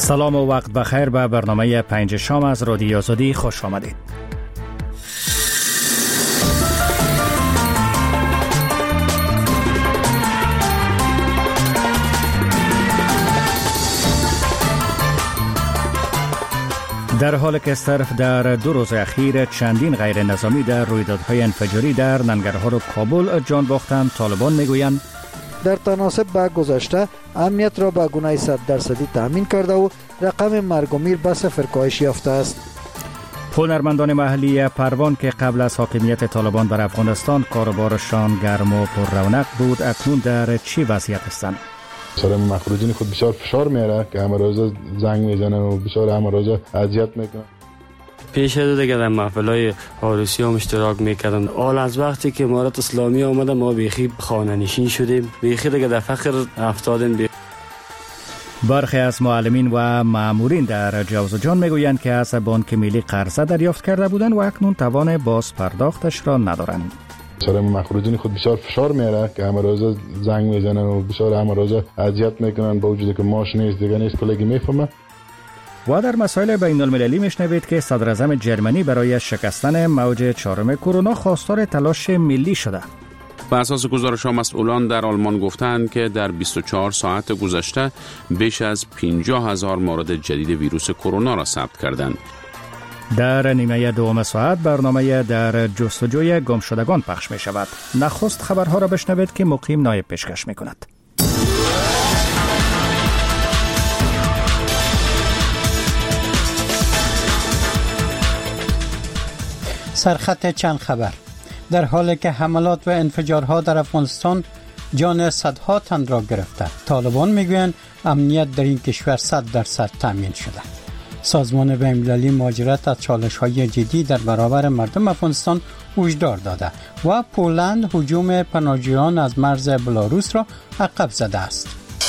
سلام و وقت بخیر به برنامه 5 شام از رادیو آزادی خوش آمدید. در حالی که صرف در 2 روز اخیر چندین غیر نظامی در رویدادهای انفجاری در ننگرهار و کابل جان باختند، طالبان میگویند در تناسب با گذشته امنیت را به گونه 100% تامین کرده و رقم مرگ و میر به 0 کاهش یافته است. هنرمندان محلی پروان که قبل از حاکمیت طالبان بر افغانستان کاروبارشان گرم و پر رونق بود، اکنون در چی وضعیت هستند؟ سلام مخروجین خود بسیار فشار میاره که همه روزه زنگ میزنن و بسیار همه روزه اذیت میکنن. پیش از دیگه در محفل‌های عروسی هم اشتراک میکردن. حال از وقتی که امارت اسلامی آمده ما بیخی خانه نشین شدیم، بیخی دیگه در فقر افتادیم. برخی از معلمین و مامورین در جوزجان میگویند که از بانک ملی قرض دریافت کرده بودند و اکنون توان باز پرداختش را ندارند. سلام مخروجین خود بسیار فشار میاره که همه روزه زنگ میزنن و بسیار همه روزه اذیت میکنن، با وجودی که ماش نیست دیگه نیست کلگی میفهمه. و در مسائل بین المللی میشنوید که صدر اعظم جرمنی برای شکستن موج 4 کرونا خواستار تلاش ملی شده. بر اساس گزارش ها مسئولان در آلمان گفتند که در 24 ساعت گذشته بیش از 50,000 مورد جدید ویروس کرونا را ثبت کردند. در نیمه دوم ساعت برنامه در جستجوی گمشدگان پخش می شود. نخست خبرها را بشنوید که مقیم نایب پیشکش می کند. سرخط چند خبر. در حالی که حملات و انفجارها در افغانستان جان صدها تن را گرفته، طالبان میگویند امنیت در این کشور 100% تامین شده. سازمان بین‌المللی مهاجرت از چالش‌های جدی در برابر مردم افغانستان هشدار داده و پولند هجوم پناهجویان از مرز بلاروس را عقب زده است.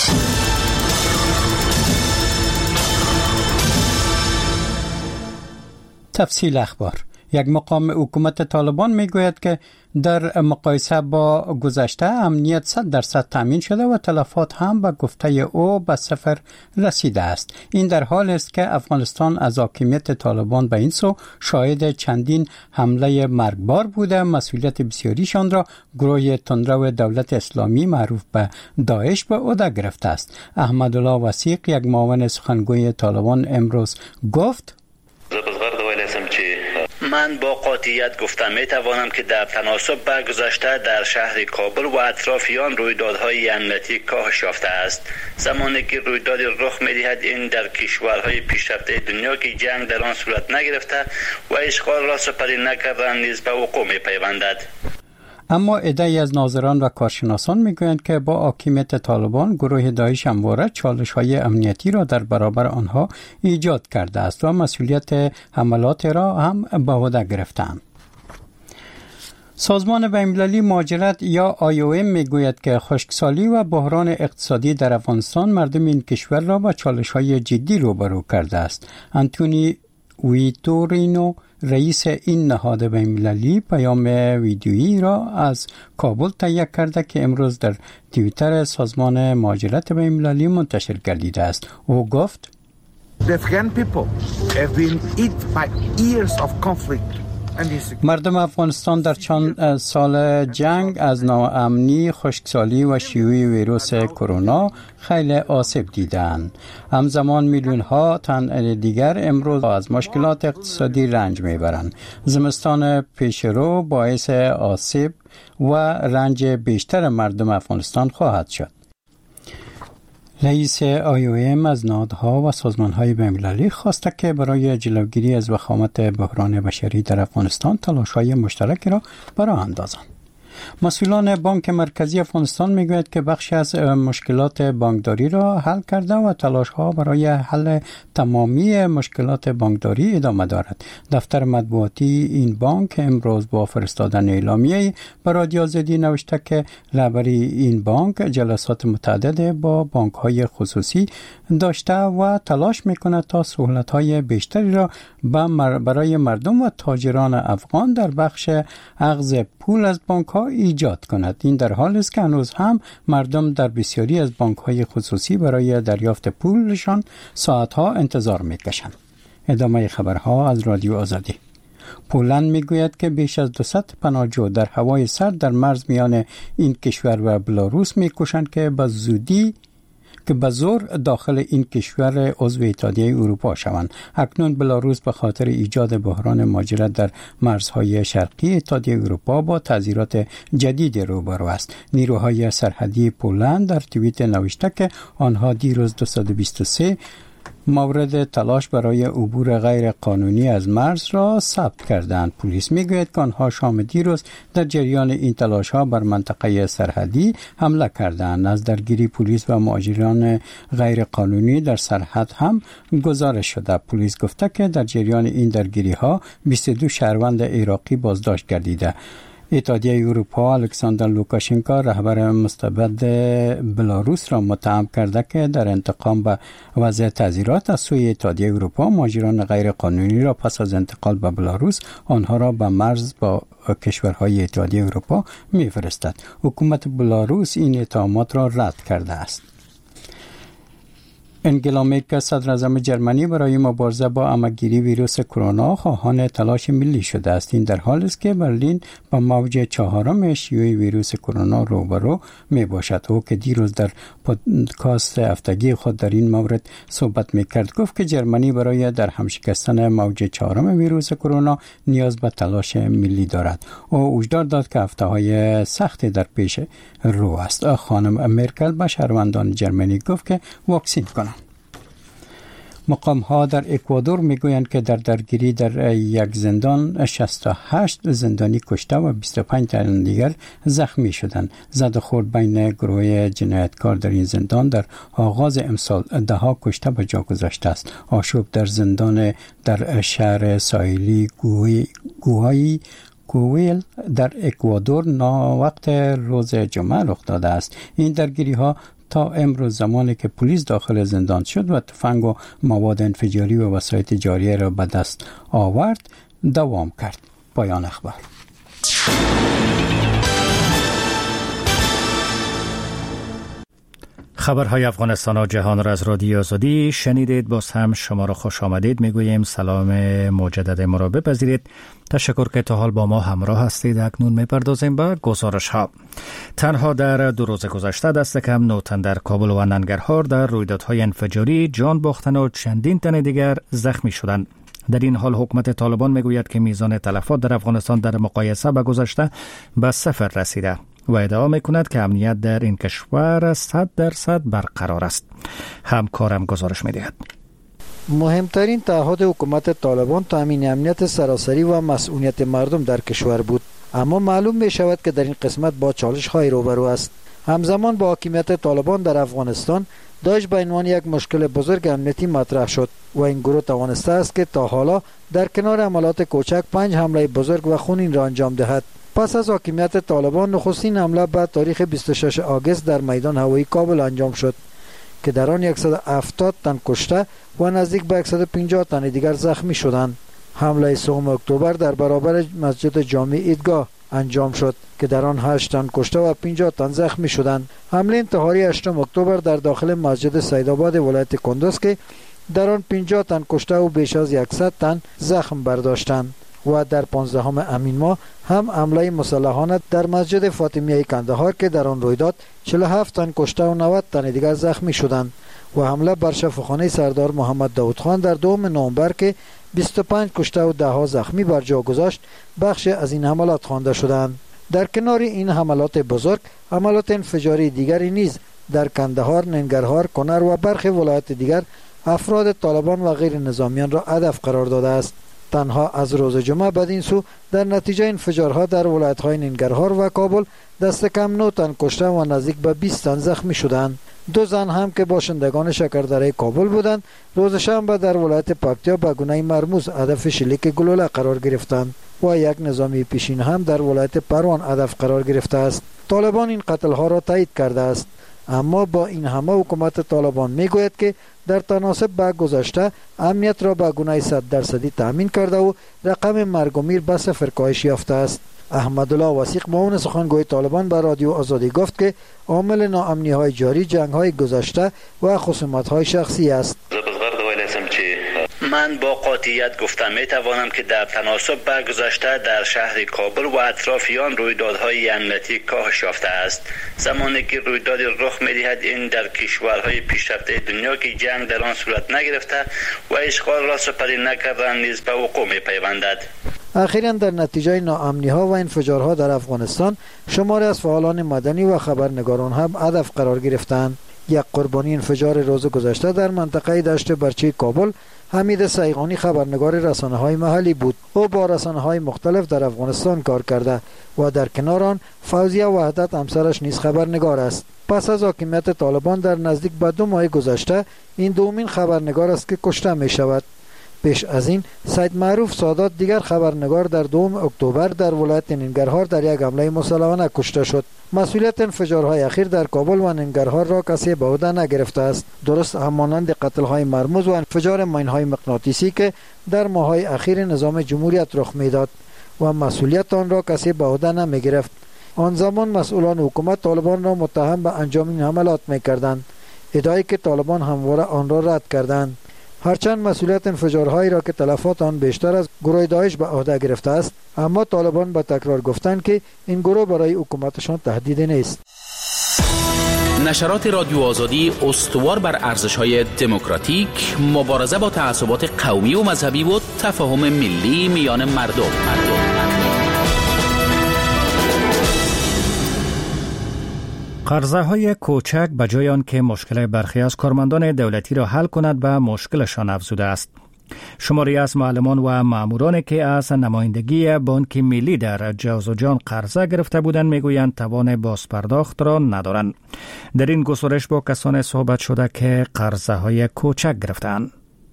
تفصیل اخبار. یک مقام حکومت طالبان میگوید که در مقایسه با گذشته امنیت 100% تامین شده و تلفات هم به گفته او به 0 رسیده است. این در حال است که افغانستان از حاکمیت طالبان به این سو شاهد چندین حمله مرگبار بوده. مسئولیت بسیاریشان را گروه تندرو دولت اسلامی معروف به داعش به عهده گرفته است. احمدالله وثیق، یک معاون سخنگوی طالبان، امروز گفت: من با قاطعیت گفتم میتوانم که در تناسب با گذشته در شهر کابل و اطرافیان رویدادهای امنیتی کاهش یافته است. زمانی که رویدادی رخ می‌دهد این در کشورهای پیشرفته دنیا که جنگ در آن صورت نگرفته و اشغال را سپری نکردن نیز به وقوع می‌پیوندد. اما عده‌ای از ناظران و کارشناسان میگویند که با حاکمیت طالبان گروه داعش همواره چالش‌های امنیتی را در برابر آنها ایجاد کرده است و مسئولیت حملات را هم به عهده گرفته‌اند. سازمان بین‌المللی مهاجرت یا IOM میگوید که خشکسالی و بحران اقتصادی در افغانستان مردم این کشور را با چالش‌های جدی روبرو کرده است. آنتونی ویتورینو، رئیس این نهاد بین‌المللی، پیام ویدیویی را از کابل تهیه کرده که امروز در توییتر سازمان مهاجرت بین‌المللی منتشر گردیده است. او گفت: مردم افغانستان در چند سال جنگ از ناامنی، خشکسالی و شیوع ویروس کرونا خیلی آسیب دیدند. همزمان میلیون ها تن دیگر امروز از مشکلات اقتصادی رنج میبرند. زمستان پیشرو باعث آسیب و رنج بیشتر مردم افغانستان خواهد شد. رئیس IOM از نهادها و سازمان‌های بین‌المللی خواسته که برای جلوگیری از وخامت بحران بشری در افغانستان تلاش‌های مشترکی را براه اندازند. مسئولان بانک مرکزی افغانستان میگوید که بخشی از مشکلات بانکداری را حل کرده و تلاش‌ها برای حل تمامی مشکلات بانکداری ادامه دارد. دفتر مطبوعاتی این بانک امروز با فرستادن اعلامیه‌ای به رادیو آزادی نوشته که رهبری این بانک جلسات متعدد با بانک‌های خصوصی داشته و تلاش می‌کند تا سهولت‌های بیشتری را برای مردم و تاجران افغان در بخش اخذ پول از بانک‌ها را ایجاد کند. این در حالی است که هنوز هم مردم در بسیاری از بانک‌های خصوصی برای دریافت پولشان ساعتها انتظار می‌کشند. ادامه خبرها از رادیو آزادی. پولند میگوید که بیش از 200 پناهجو در هوای سرد در مرز میان این کشور و بلاروس میکوشند که به زور داخل این کشور عضو اتحادیه اروپا شوند. اکنون بلاروس به خاطر ایجاد بحران مهاجرت در مرزهای شرقی اتحادیه اروپا با تعذیرات جدید روبرو است. نیروهای سرحدی پولند در توییت نوشته که آنها دیروز 223 مورد تلاش برای عبور غیر قانونی از مرز را ثبت کردند. پلیس میگوید که آنها شام دیروز در جریان این تلاش ها بر منطقه سرحدی حمله کردند. از درگیری پلیس و مهاجران غیر قانونی در سرحد هم گزارش شده. پلیس گفته که در جریان این درگیری ها 22 شهروند عراقی بازداشت گردیده. اتحادیه اروپا الکساندر لوکاشنکو رهبر مستبد بلاروس را متهم کرده که در انتقام به وضع تعذیرات از سوی اتحادیه اروپا مهاجران غیر قانونی را پس از انتقال به بلاروس آنها را به مرز با کشورهای اتحادیه اروپا می‌فرستد. حکومت بلاروس این اتهامات را رد کرده است. انگلا مرکل صدر اعظم جرمنی برای مبارزه با عمه‌گیری ویروس کرونا خواهان تلاش ملی شده است. این در حالی است که برلین با موج 4 شیوع ویروس کرونا روبرو می باشد. او که دیروز در پادکست هفتگی خود در این مورد صحبت میکرد گفت که جرمنی برای در هم شکستن موج 4 ویروس کرونا نیاز به تلاش ملی دارد. او هشدار داد که هفته‌های سختی در پیش رو است. خانم مرکل به شهروندان جرمنی گفت که واکسین کنند. مقام ها در اکوادور میگویند که در درگیری در یک زندان 68 زندانی کشته و 25 تن دیگر زخمی شدند. زد و خورد بین گروه جنایتکار در این زندان در آغاز امسال 10 کشته به جا گذاشته است. آشوب در زندان در شهر ساحلی گویل در اکوادور وقت روز جمعه رخ داده است. این درگیری ها تا امروز زمانی که پلیس داخل زندان شد و تفنگ و مواد انفجاری و وسایل جاریه را به دست آورد دوام کرد. پایان اخبار. خبرهای افغانستان و جهان را از رادیو آزادی شنیدید. باز هم شما را خوش آمدید میگوییم. سلام مجدد ما را بپذیرید. تشکر که تا حال با ما همراه هستید. اکنون میپردازیم به گزارش ها. تنها در 2 روز گذشته دست کم 9 تن در کابل و ننگرهار در رویدادهای انفجاری جان باختن و چندین تن دیگر زخمی شدند. در این حال حکومت طالبان میگوید که میزان تلفات در افغانستان در مقایسه با گذشته به 0 رسیده و ادعا میکند که امنیت در این کشور 100% برقرار است. همکارم گزارش میدهد. مهمترین تعهد حکومت طالبان تامین امنیت سراسری و مسئولیت مردم در کشور بود، اما معلوم می شود که در این قسمت با چالش های روبرو است. همزمان با حاکمیت طالبان در افغانستان داعش به عنوان یک مشکل بزرگ امنیتی مطرح شد و این گروه توانسته است که تا حالا در کنار حملات کوچک 5 حمله بزرگ و خونین را انجام دهد. پس از حاکمیت طالبان نخستین حمله به تاریخ 26 آگوست در میدان هوایی کابل انجام شد که در آن 170 تن کشته و نزدیک به 150 تن دیگر زخمی شدند. حمله 3 اکتبر در برابر مسجد جامع عیدگاه انجام شد که در آن 8 تن کشته و 50 تن زخمی شدند. حمله انتحاری 8 اکتبر در داخل مسجد سیدآباد ولایت کندوز که در آن 50 تن کشته و بیش از 100 تن زخم برداشتند و در 15 امین ماه هم حمله مسلحانه در مسجد فاطمیه کندهار که در آن رویداد 47 تن کشته و 90 تن دیگر زخمی شدند و حمله بر شفاخانه سردار محمد داود خان در 2 نوامبر که 25 کشته و 10 زخمی بر جا گذاشت بخش از این حملات خوانده شدند. در کنار این حملات بزرگ، حملات انفجاری دیگری نیز در کندهار، ننگرهار، کنر و برخی ولایات دیگر افراد طالبان و غیر نظامیان را هدف قرار داده است. تنها از روز جمعه بدین سو در نتیجه انفجارها در ولایت‌های ننگرهار و کابل دست کم 9 تن کشته و نزدیک به 20 تن زخمی شدند. 2 زن هم که باشندگان شکردره کابل بودند روز شنبه در ولایت پکتیا به گونه مرموز هدف شلیک گلوله قرار گرفتند و یک نظامی پیشین هم در ولایت پروان هدف قرار گرفته است. طالبان این قتل‌ها را تایید کرده است، اما با این همه حکومت طالبان میگوید که در تناسب با گذشته امنیت را به گونه 100% تامین کرده و رقم مرگ و میر به 0 کاهش یافته است. احمدالله وثیق معاون سخنگوی طالبان به رادیو آزادی گفت که عامل ناامنی‌های جاری جنگ‌های گذشته و خصومت‌های شخصی است. من با قاطعیت گفتم میتوانم که در تناسب با گذشته در شهر کابل و اطرافیان رویدادهای امنیتی کاهش یافته است. زمانی که رویداد رخ می‌دهد این در کشورهای پیشرفته دنیا که جنگ در آن صورت نگرفته و اشغال را سپری نکردن نیز به وقوع می‌پیوندد. اخیراً در نتیجه ناامنی‌ها و انفجارها در افغانستان شماری از فعالان مدنی و خبرنگاران هم هدف قرار گرفتند. یک قربانی انفجار روز گذشته در منطقه دشت برچی کابل حمید سیغانی خبرنگار رسانه‌های محلی بود. او با رسانه‌های مختلف در افغانستان کار کرده و در کنار آن فوزیه وحدت همسرش نیز خبرنگار است. پس از حاکمیت طالبان در نزدیک به 2 ماه گذشته این دومین خبرنگار است که کشته می شود. پیش از این سید معروف سادات دیگر خبرنگار در 2 اکتبر در ولایت ننگرهار در یک حمله مسلحانه کشته شد. مسئولیت انفجارهای اخیر در کابل و ننگرهار را کسی به عهده نگرفته است، درست همانند قتل‌های مرموز و انفجار ماین‌های مغناطیسی که در ماه‌های اخیر نظام جمهوریت رخ می‌داد و مسئولیت آن را کسی به عهده نمی‌گرفت. آن زمان مسئولان حکومت طالبان را متهم به انجام این حملات می‌کردند، ادعایی که طالبان همواره آن را رد کردند. هرچند مسئولیت انفجارهایی را که تلفات آن بیشتر از گروه داعش به عهده گرفته است، اما طالبان به تکرار گفتند که این گروه برای حکومتشان تهدیدی نیست. نشرات رادیو آزادی استوار بر ارزش‌های دموکراتیک، مبارزه با تعصبات قومی و مذهبی و تفاهم ملی میان مردم. قرضه های کوچک به جای آن که مشکل برخی از کارمندان دولتی را حل کند به مشکلشان افزوده است. شماری از معلمان و مامورانی که از نمایندگی بانک ملی در جوزجان قرضه گرفته بودند میگویند توان بازپرداخت را ندارند. در این گزارش با کسانی صحبت شده که قرضه های کوچک گرفتند.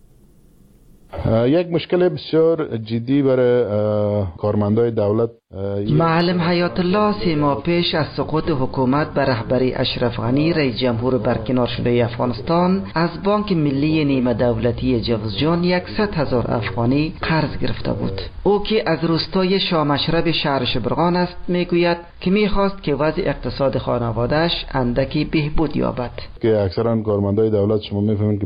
یک مشکل بسیار جدی برای کارمندای دولت. معلم حیات الله 3 ماه پیش از سقوط حکومت بر رهبری اشرف غنی رئیس جمهور برکنار شده افغانستان از بانک ملی نیمه دولتی جوزجان 100,000 افغانی قرض گرفته بود. او که از روستای شامشرب شهر شبرغان است میگوید که میخواست که وضع اقتصاد خانواده‌اش اندکی بهبود یابد. که اکثرا کارمندای دولت شما میفهمید که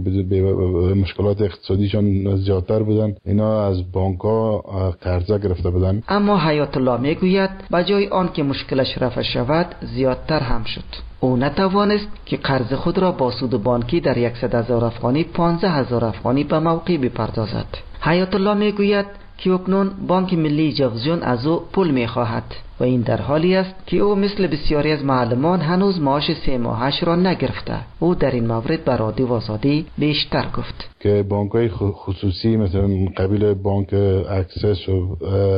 به مشکلات اقتصادیشان زیادتر بودن، اینا از بانک‌ها قرضه گرفته بودن. اما حیات الله میگوید بجای آن که مشکلش رفع شود زیادتر هم شد. او نتوانست که قرض خود را با سود بانکی در 100,000 افغانی 15,000 افغانی به موقع بپردازد. حیات الله میگوید که اکنون بانک ملی جوزجان از او پول میخواهد و این در حالی است که او مثل بسیاری از معلمان هنوز معاش 3 ماهش را نگرفته. او در این مورد به رادیو آزادی بیشتر گفت که بانک‌های خصوصی مثلا قبیل بانک اکسس و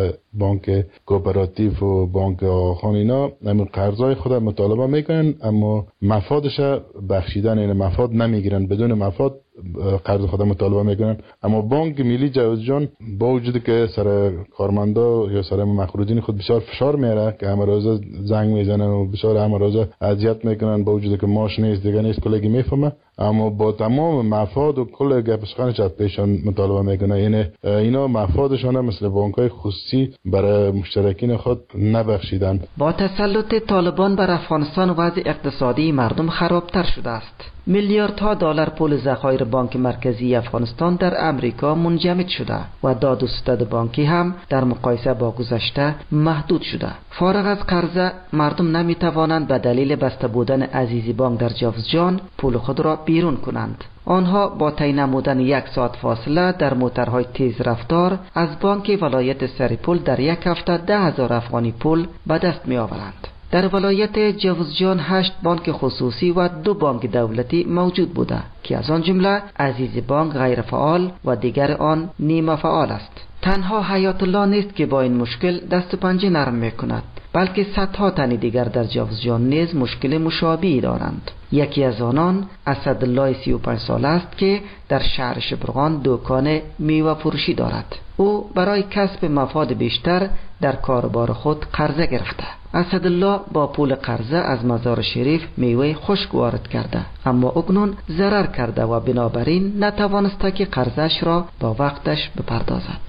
بانک کوپراتیو و بانک آخان اینا قرضای خود مطالبه میکنن اما مفادش بخشیدن، این مفاد نمیگیرن، بدون مفاد قرض خود مطالبه میکنن. اما بانک ملی جوزجان با وجود که سر کارمندا یا سر مخروجین خود بسیار فشار میاره که همه روزه زنگ میزنن و بسیار همه روزه اذیت میکنن، با وجود که ماش نیست دیگه نیست کلگی میفهمه، اما با تمام مفاد و کل گپ سخنش از پیشان مطالبه میکنه. یعنی اینا مفادشان مثل بانک‌های خصوصی برای مشترکین خود نبخشیدن. با تسلط طالبان بر افغانستان وضع اقتصادی مردم خرابتر شده است. میلیاردها دلار پول ذخایر بانک مرکزی افغانستان در امریکا منجمد شده و داد و ستد بانکی هم در مقایسه با گذشته محدود شده. فارغ از قرضه مردم نمیتوانند به دلیل بسته بودن عزیزی بانک در جوزجان پول خود را بیرون کنند. آنها با طی نمودن 1 ساعت فاصله در موترهای تیز رفتار از بانک ولایت سریپول در 1 هفته 10,000 افغانی پول به دست می آورند. در ولایت جوزجان 8 بانک خصوصی و 2 بانک دولتی موجود بوده که از آن جمله عزیزی بانک غیر فعال و دیگر آن نیمه فعال است. تنها حیات الله نیست که با این مشکل دست و پنجه نرم می کند، بلکه صدها تن دیگر در جوزجان نیز مشکل مشابهی دارند. یکی از آنان اسدالله 35 ساله است که در شهر شبرغان دکان میوه فروشی دارد. او برای کسب مفاد بیشتر در کاربار خود قرضه گرفته. اسدالله با پول قرضه از مزار شریف میوه خشک وارد کرده، اما اکنون ضرر کرده و بنابراین نتوانسته که قرضش را با وقتش بپردازد. او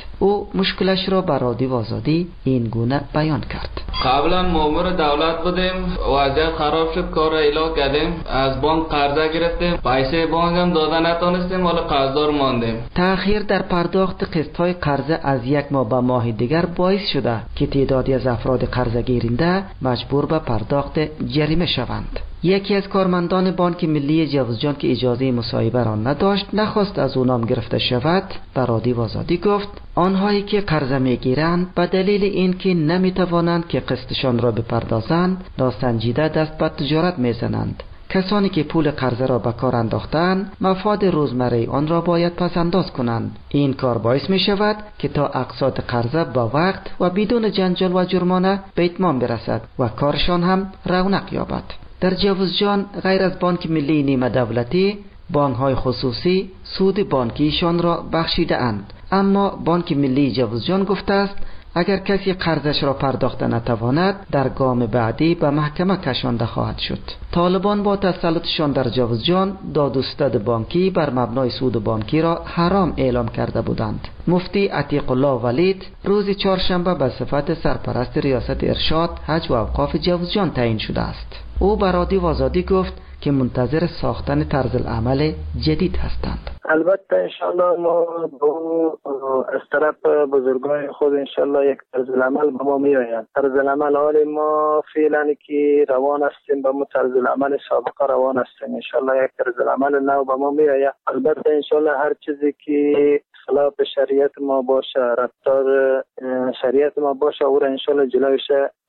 او مشکلش را به رادیو آزادی این گونه بیان کرد. قبلا مامور دولت بودیم، وضعیت خراب شد، کار را اعلام کردیم، از بانک قرضه گرفتیم، پیسه بانک هم داده نتونستیم، حالا قرضدار ماندیم. تأخیر در پرداخت قسط‌های قرضه از یک ماه به ماه دیگر باعث شده که تعدادی از افراد قرضه گیرنده مجبور به پرداخت جریمه شوند. یکی از کارمندان بانک ملی جوزجان که اجازه مصاحبه را نداشت، نخواست از او نام گرفته شود، به رادیو آزادی گفت آنهایی که قرضه میگیرند به دلیل اینکه نمیتوانند که قسطشان را بپردازند، ناسنجیده دست به تجارت میزنند. کسانی که پول قرضه را به کار انداختند، مفاد روزمره آن را باید پس انداز کنند. این کار باعث می شود که تا اقساط قرضه با وقت و بدون جنجال و جرمانه به اتمام برسد و کارشان هم رونق یابد. در جوزجان غیر از بانک ملی نیمه دولتی، بانک‌های خصوصی سود بانکیشان را بخشیده اند. اما بانک ملی جوزجان گفته است اگر کسی قرضش را پرداخته نتواند، در گام بعدی به محکمه کشانده خواهد شد. طالبان با تسلطشان در جوزجان دادوستد بانکی بر مبنای سود بانکی را حرام اعلام کرده بودند. مفتی عتیق الله ولید روز چهارشنبه به صفت سرپرست ریاست ارشاد، حج و اوقاف جوزجان تعیین شده است. او به رادیو آزادی گفت که منتظر ساختن طرز العمل جدید هستند. البته انشالله ما از طرف بزرگان خود انشالله یک طرز العمل به ما می آید. طرز العمل حال ما فعلا که روان هستیم به طرز العمل سابقه روان هستیم. انشالله یک طرز العمل نو به ما می آید. البته انشالله هر چیزی که خلاف شریعت ما باشه، رفتار شریعت ما باشه، او را انشالله جلوش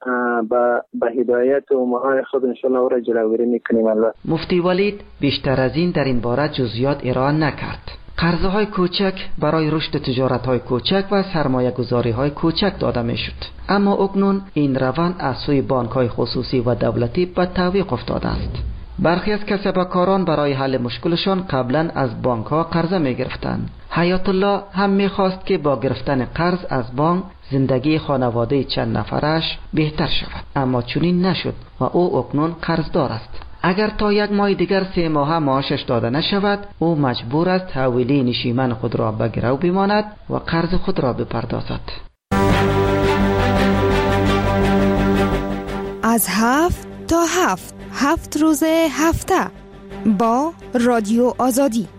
به هدایت و امرای خود انشالله او را جلوگیری میکنیم. مفتی ولید بیشتر از این در این باره جزئیات ارائه نکرد. قرضه های کوچک برای رشد تجارت های کوچک و سرمایه گذاری های کوچک داده می شد. اما اکنون این روند از سوی بانک های خصوصی و دولتی به تعویق افتاده است. برخی از کسبکاران برای حل مشکلشان قبلا از بانک ها قرضه می گرفتند. حیات الله هم می خواست که با گرفتن قرض از بانک زندگی خانواده چند نفرش بهتر شود، اما چنین نشد و او اکنون قرضدار است. اگر تا یک ماه دیگر 3 ماه معاشش داده نشود، او مجبور است حوالی نشیمن خود را به گرو بماند و قرض خود را بپردازد. از 7 تا 7 روز هفته با رادیو آزادی.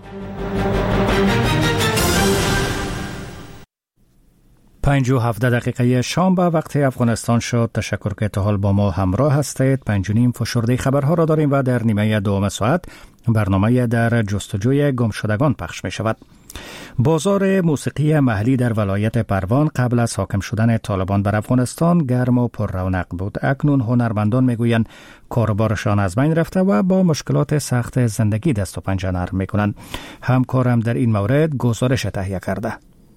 5:17 شام به وقت افغانستان شد. تشکر که تا حال با ما همراه هستید. 5:30 فشرده خبرها را داریم و در نیمه دوم ساعت برنامه در جستجوی گمشدگان پخش می شود. بازار موسیقی محلی در ولایت پروان قبل از حاکم شدن طالبان بر افغانستان گرم و پر رونق بود. اکنون هنرمندان میگویند کاروبارشان از بین رفته و با مشکلات سخت زندگی دست و پنجه نرم میکنند. همکارم در این مورد گزارش تهیه کرده.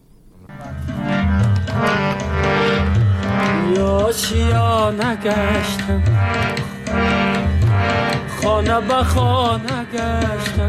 یا نگشتم خانه به خانه گشتم.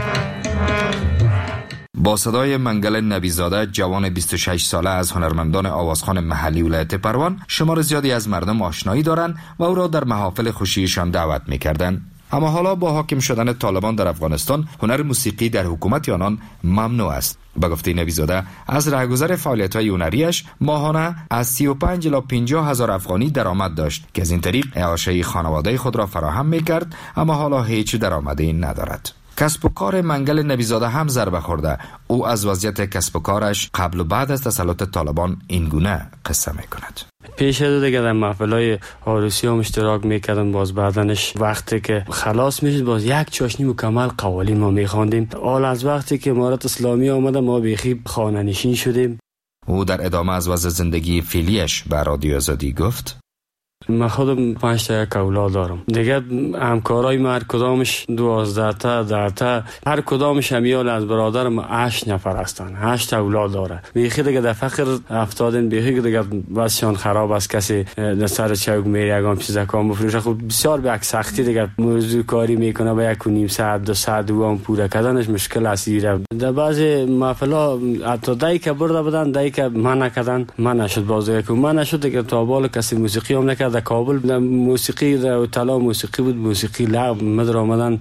با صدای منگل نبیزاده، جوان 26 ساله از هنرمندان آوازخوان محلی ولایت پروان، شمار زیادی از مردم آشنایی دارند و او را در محافل خوشیشان دعوت می‌کردند. اما حالا با حاکم شدن طالبان در افغانستان، هنر موسیقی در حکومت آنان ممنوع است. به گفته نبیزاده، از رهگذر فعالیت‌های هنریش ماهانه از 35 الی 50 هزار افغانی درآمد داشت که از این طریق اعاشه خانواده خود را فراهم می‌کرد، اما حالا هیچ درآمدی ندارد. کسب و کار منگل نبیزاده هم ضربه خورده. او از وضعیت کسب و کارش قبل و بعد از تسلط طالبان این گونه قصه میکند. پیش از دیگه در محفل‌های عروسی هم اشتراک میکردم، باز بعدنش وقتی که خلاص میشد باز یک چاشنی مکمل قوالی ما میخواندیم. حال از وقتی که امارت اسلامی آمده ما بیخی خانه نشین شدیم. او در ادامه از وضع زندگی فعلیش به رادیو آزادی گفت: من خودم 5 تا یک اولاد دارم. دیگه همکارای من هر کدامش 12 تا 10 تا، هر کدامش همیال از برادرم 8 نفر هستن. 8 اولاد داره. بیخی دیگه در فقر افتادن، بیخی دیگه وضعشان خراب است. کسی در سر چوک میره یگام چیز کام بفروشه، خب بسیار به یک سختی دیگه موضوع کاری میکنه. به 1.5 ساعت 2 ساعت دوام پوره کردنش مشکل است. در بعضی محفلا حتی دایی که برده بودن، دایی که من نکردن، من نشد. بازی که من نشد دیگه تا بالا کسی موسیقی هم نکرد. در کابل موسیقی و طلا موسیقی بود، موسیقی لغو مدر آمدن.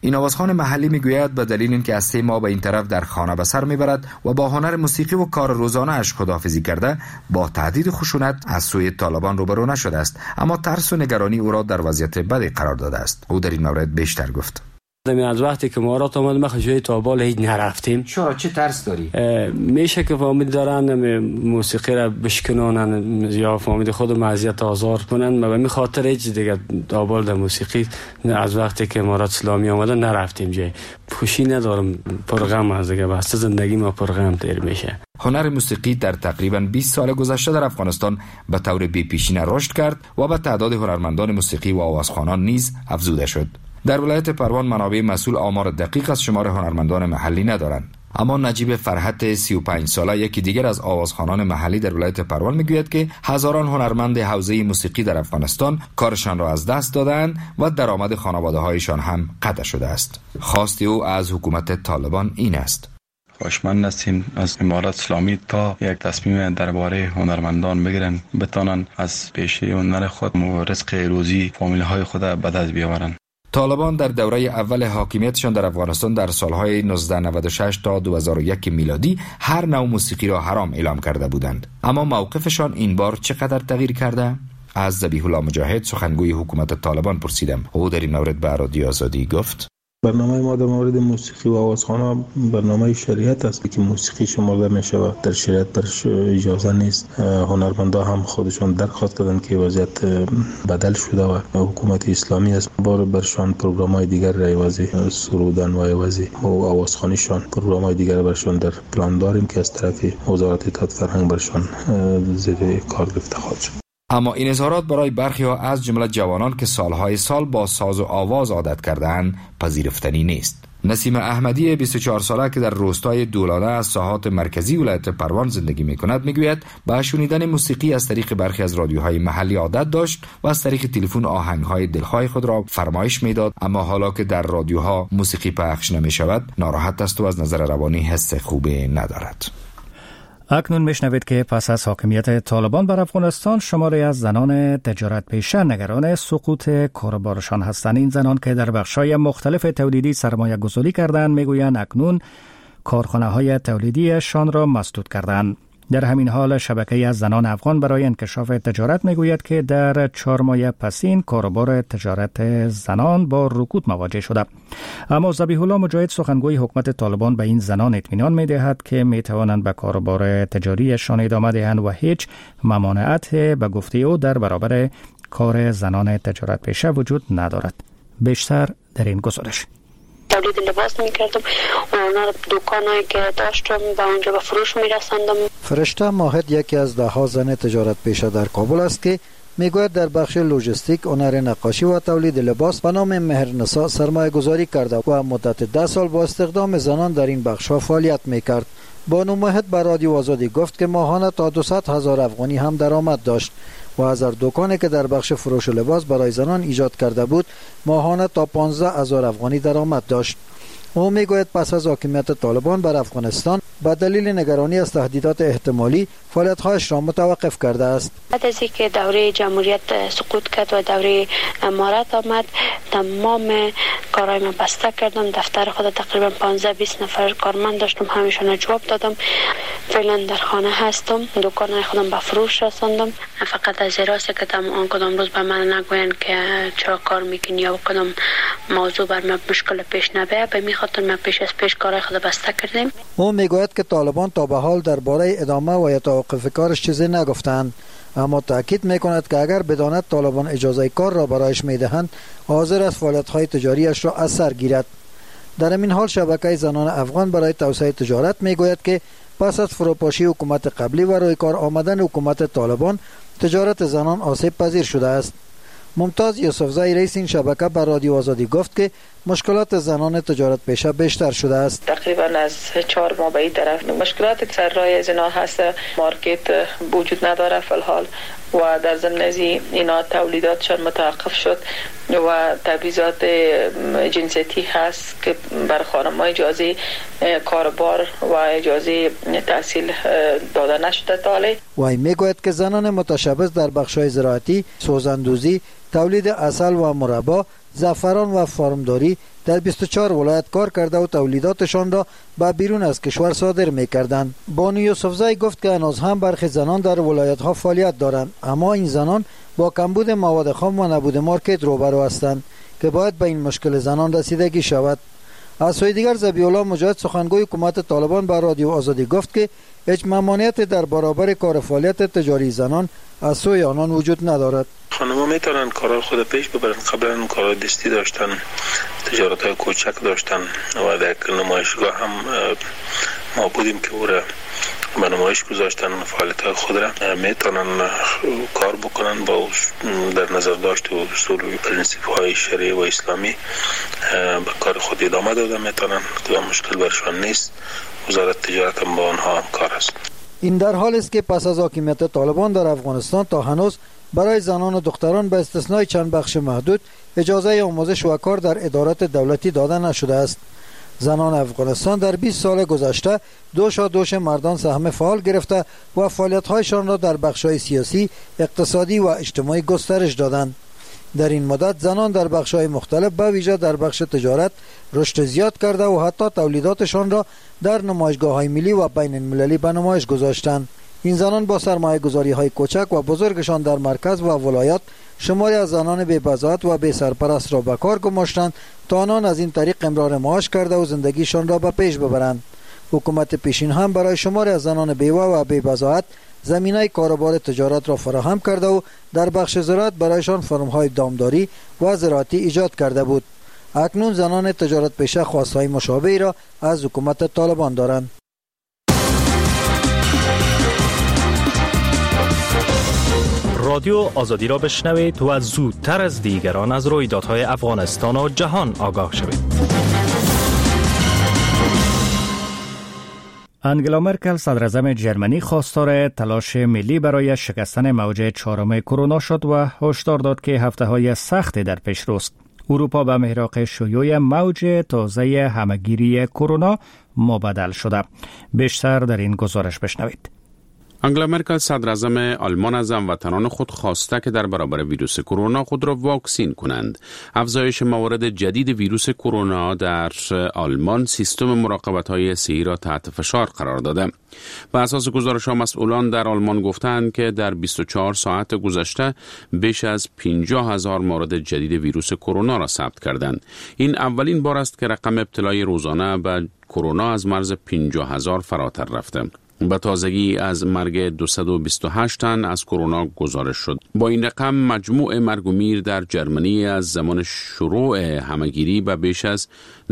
این آوازخوان محلی میگوید به دلیل اینکه از 3 ماه به این طرف در خانه به سر میبرد و با هنر موسیقی و کار روزانه اش خداحافظی کرده، با تهدید خشونت از سوی طالبان روبرو نشده است، اما ترس و نگرانی او را در وضعیت بدی قرار داده است. او در این مورد بیشتر گفت. از وقتی که مهارات آمد ما جای تابال هیچ نرفتیم. چرا؟ چه ترس داری؟ میشه که فامید دارن موسیقی را بشکنانن یا فامید خود معزیت آزار کنن، و به خاطر هیچ دیگه تابال در موسیقی از وقتی که مهارات اسلامی آمدن نرفتیم. جای خوشی ندارم، پرغم از دیگه بس زندگی ما پرغم تیر میشه. هنر موسیقی در تقریباً 20 سال گذشته در افغانستان به طور بی‌پیشینه رشد کرد و به تعداد هنرمندان موسیقی و آوازخوانان نیز افزوده شد. در ولایت پروان منابع مسئول آمار دقیق از شمار هنرمندان محلی ندارند، اما نجیب فرحت 35 ساله یکی دیگر از آوازخوانان محلی در ولایت پروان میگوید که هزاران هنرمند حوزه موسیقی در افغانستان کارشان را از دست دادند و درآمد خانواده‌هایشان هم قطع شده است. خواست او از حکومت طالبان این است: خواهشمند هستیم از امارات اسلامی تا یک تصمیم درباره هنرمندان بگیرن، بتانن از پیشه هنر خود و رزق روزی فامیل های خود به دست بیاورن. طالبان در دوره اول حاکمیتشان در افغانستان در سالهای 1996 تا 2001 میلادی هر نوع موسیقی را حرام اعلام کرده بودند، اما موقفشان این بار چقدر تغییر کرده؟ از ذبیح الله مجاهد سخنگوی حکومت طالبان پرسیدم. او در این مورد به رادیو آزادی گفت: برنامه ما در مورد موسیقی و آوازخوان برنامه شریعت است که موسیقی شمرده می شود، در شریعت برش اجازه نیست. هنرمندا هم خودشان درخواست کردن که وضعیت بدل شده و حکومت اسلامی است بار برشان پروگرام‌های دیگر را عوضی سرودن و عوضی و آوازخوانیشان پروگرام‌های دیگر برشان در پلان داریم که از طرف وزارت اطلاعات فرهنگ برشان زیر کار گرفته خواهد شد. اما این اظهارات برای برخی ها از جمله جوانان که سالهای سال با ساز و آواز عادت کرده‌اند پذیرفتنی نیست. نسیم احمدی 24 ساله که در روستای دولاده از ساحات مرکزی ولایت پروان زندگی می‌کند میگوید به شنیدن موسیقی از طریق برخی از رادیوهای محلی عادت داشت و از طریق تلفن آهنگ‌های دلخواه خود را فرمایش میداد، اما حالا که در رادیوها موسیقی پخش نمی‌شود ناراحت است و از نظر روانی حس خوبی ندارد. اکنون میشنوید که پس از حاکمیت طالبان بر افغانستان شماری از زنان تجارت پیشه نگران سقوط کاروبارشان هستند. این زنان که در بخش‌های مختلف تولیدی سرمایه گذاری کردند میگویند اکنون کارخانه‌های تولیدیشان را مسدود کردند. در همین حال شبکه از زنان افغان برای انکشاف تجارت میگوید که در 4 ماه پسین کاروبار تجارت زنان با رکود مواجه شده. اما ذبیح الله مجاهد سخنگوی حکومت طالبان به این زنان اطمینان میدهد که میتوانند به کاروبار تجاریشان ادامه دهند و هیچ ممانعت به گفته او در برابر کار زنان تجارت پیشه وجود ندارد. بیشتر در این گزارش. تولید لباس میکردم و اونا دکانایی که داشتم به اونجا به فروش میرساندم. فرشته ماهد یکی از 10 زن تجارت پیشه در کابل است که میگوید در بخش لوجستیک، هنر نقاشی و تولید لباس به نام مهرنسا سرمایه گذاری کرده و مدت 10 سال با استخدام زنان در این بخش ها فعالیت میکرد. بانو ماهد به رادیو آزادی گفت که ماهانه تا 200,000 افغانی هم درآمد داشت و از دکانی که در بخش فروش لباس برای زنان ایجاد کرده بود ماهانه تا 15,000 افغانی درآمد داشت. او میگوید پس از حاکمیت طالبان بر افغانستان به دلیل نگرانی از تهدیدات احتمالی فعالیت‌هایش را متوقف کرده است. بعد از اینکه دوره جمهوریت سقوط کرد و دوره امارت آمد، تمام کارهای من بسته کردم. دفتر خود تقریبا 15-20 نفر کارمند داشتم، همیشون جواب دادم. فعلا در خانه هستم، دکانهای خودم به فروش رساندم. فقط از راسته که آن کدام روز به من نگوین که چرا کار میکنی یا کدام موضوع بر من مشکل پیش نبیه، به می خاطر من پیش از پیش کارهای خود بسته کردیم. او میگوید که طالبان تا به حال درباره ادامه و یا توقف کارش چیزی نگفتند، اما تاکید میکند که اگر بداند طالبان اجازه کار را برایش میدهند حاضر است فعالیت‌های تجاریش را از سر گیرد. در این حال شبکه زنان افغان برای توسعه تجارت میگوید که پس از فروپاشی حکومت قبلی و روی کار آمدن حکومت طالبان تجارت زنان آسیب پذیر شده است. ممتاز یوسفزای رئیس این شبکه بر رادیو آزادی گفت که مشکلات زنان تجارت پیشه بیشتر شده است. تقریبا از 4 ماه به این طرف مشکلات سر راه زنا هست، مارکت وجود نداره فعال و در ضمن از اینا تولیداتشان متوقف شد و تبعیضات جنسیتی هست که بر خانم‌ها اجازه کاربار و اجازه تحصیل داده نشده تا حالی. و میگوید که زنان متشبث در بخش‌های زراعتی، سوزاندوزی، تولید عسل و مربا، زعفران و فارمداری در 24 ولایت کار کرده و تولیداتشان را به بیرون از کشور صادر می‌کردند. بانو یوسفزای گفت که هنوز هم برخی زنان در ولایت‌ها فعالیت دارند، اما این زنان با کمبود مواد خام و نبود مارکت روبرو هستند که باید به این مشکل زنان رسیدگی شود. از سوی دیگر ذبیح الله مجاهد سخنگوی حکومت طالبان به رادیو آزادی گفت که هیچ ممانعتی در برابر کار فعالیت تجاری زنان از سوی آنان وجود ندارد. خانم‌ها میتونن کارهای خود پیش ببرن. قبلا کارهای دستی داشتن، تجارت‌های کوچک داشتن و در نمایشگاه هم ما بودیم که او را به نمایش گذاشتن. فعالیت‌های خود را میتونن کار بکنن با در نظر داشت و اصول و پرینسیپ‌های شرعی و اسلامی به کار خود ادامه داده میتونن که مشکل برشان نیست. وزارت تجارت هم با آنها همکار است. این در حال است که پس از حاکمیت طالبان در افغانستان تا هنوز برای زنان و دختران به استثنای چند بخش محدود اجازه آموزش و کار در ادارات دولتی داده نشده است. زنان افغانستان در 20 سال گذشته دوش مردان سهم فعال گرفته و فعالیت‌هایشان را در بخش‌های سیاسی، اقتصادی و اجتماعی گسترش دادند. در این مدت زنان در بخش‌های مختلف به ویژه در بخش تجارت رشد زیاد کرده و حتی تولیداتشان را در نمایشگاه‌های ملی و بین المللی به نمایش گذاشتند. این زنان با سرمایه‌گذاری‌های کوچک و بزرگشان در مرکز و ولایات شماری از زنان بی‌بضاعت و بی سرپرست را به کار گماشتند تا آنان از این طریق امرار معاش کرده و زندگیشان را به پیش ببرند. حکومت پیشین هم برای شماری از زنان بیوه و بی‌بضاعت زمینه کاروبار تجارت را فراهم کرده و در بخش زراعت برایشان فرم‌های دامداری و زراعتی ایجاد کرده بود. اکنون زنان تجارت پیشه خواستهای مشابهی را از حکومت طالبان دارند. رادیو آزادی را بشنوید و زودتر از دیگران از رویدادهای افغانستان و جهان آگاه شوید. انگلا مرکل صدراعظم جرمنی خواستار تلاش ملی برای شکستن موج چهارم کرونا شد و هشدار داد که هفته‌های سخت در پیش روست. اروپا به محراق شیوع موج تازه همهگیری کرونا مبدل شده. بیشتر در این گزارش بشنوید. انگلا مرکل صدراعظم آلمان از هموطنان خود خواسته که در برابر ویروس کرونا خود را واکسین کنند. افزایش موارد جدید ویروس کرونا در آلمان سیستم مراقبت‌های صحی را تحت فشار قرار داده. بر اساس گزارش‌ها مسئولان در آلمان گفتند که در 24 ساعت گذشته بیش از 50,000 مورد جدید ویروس کرونا را ثبت کردند. این اولین بار است که رقم ابتلای روزانه به کرونا از مرز 50,000 فراتر رفته. به تازگی از مرگ 228 تن از کرونا گزارش شد. با این رقم مجموع مرگ و میر در جرمنی از زمان شروع همهگیری به بیش از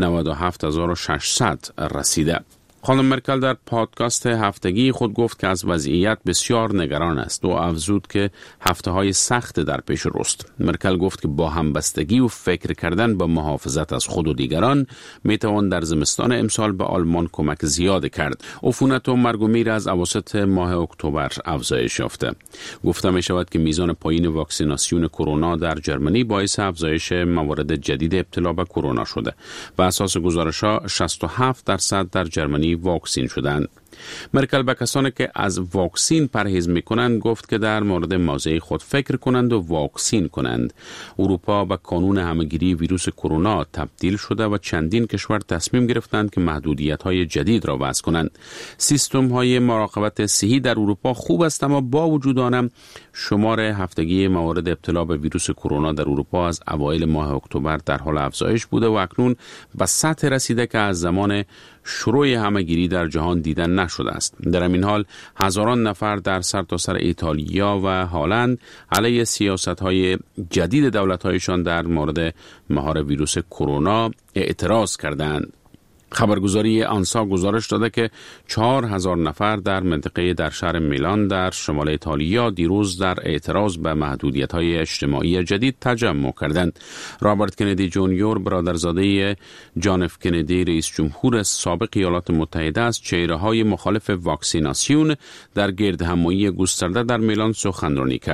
97,600 رسیده. خانم مرکل در پادکست هفتگی خود گفت که از وضعیت بسیار نگران است و افزود که هفته‌های سخت در پیش روست. مرکل گفت که با همبستگی و فکر کردن به محافظت از خود و دیگران میتوان در زمستان امسال به آلمان کمک زیاد کرد. عفونت و مرگ و میر از اواسط ماه اکتبر افزایش یافته. گفته می شود که میزان پایین واکسیناسیون کرونا در جرمنی باعث افزایش موارد جدید ابتلا به کرونا شده. بر اساس گزارش‌ها 67% در جرمنی واکسین شدند. مرکل به کسانی که از واکسین پرهیز میکنند گفت که در مورد موضع خود فکر کنند و واکسین کنند. اروپا به قانون همهگیری ویروس کرونا تبدیل شده و چندین کشور تصمیم گرفتند که محدودیت‌های جدید را وضع کنند. سیستم‌های مراقبت صحی در اروپا خوب است، اما با وجود آن شمار هفتگی موارد ابتلا به ویروس کرونا در اروپا از اوایل ماه اکتبر در حال افزایش بوده و اکنون به سطح رسیده که از زمان شروع همهگیری در جهان دیدن نشده است. در این حال هزاران نفر در سرتاسر ایتالیا و هلند علیه سیاست‌های جدید دولت‌هایشان در مورد مهار ویروس کرونا اعتراض کردند. خبرگزاری آنسا گزارش داده که 4,000 نفر در منطقه در شهر میلان در شمال ایتالیا دیروز در اعتراض به محدودیت‌های اجتماعی جدید تجمع کردند. رابرت کندی جونیور برادرزاده جان اف کندی رئیس جمهور سابق ایالات متحده از چهره‌های مخالف واکسیناسیون در گردهمایی گسترده در میلان سخنرانی کرد.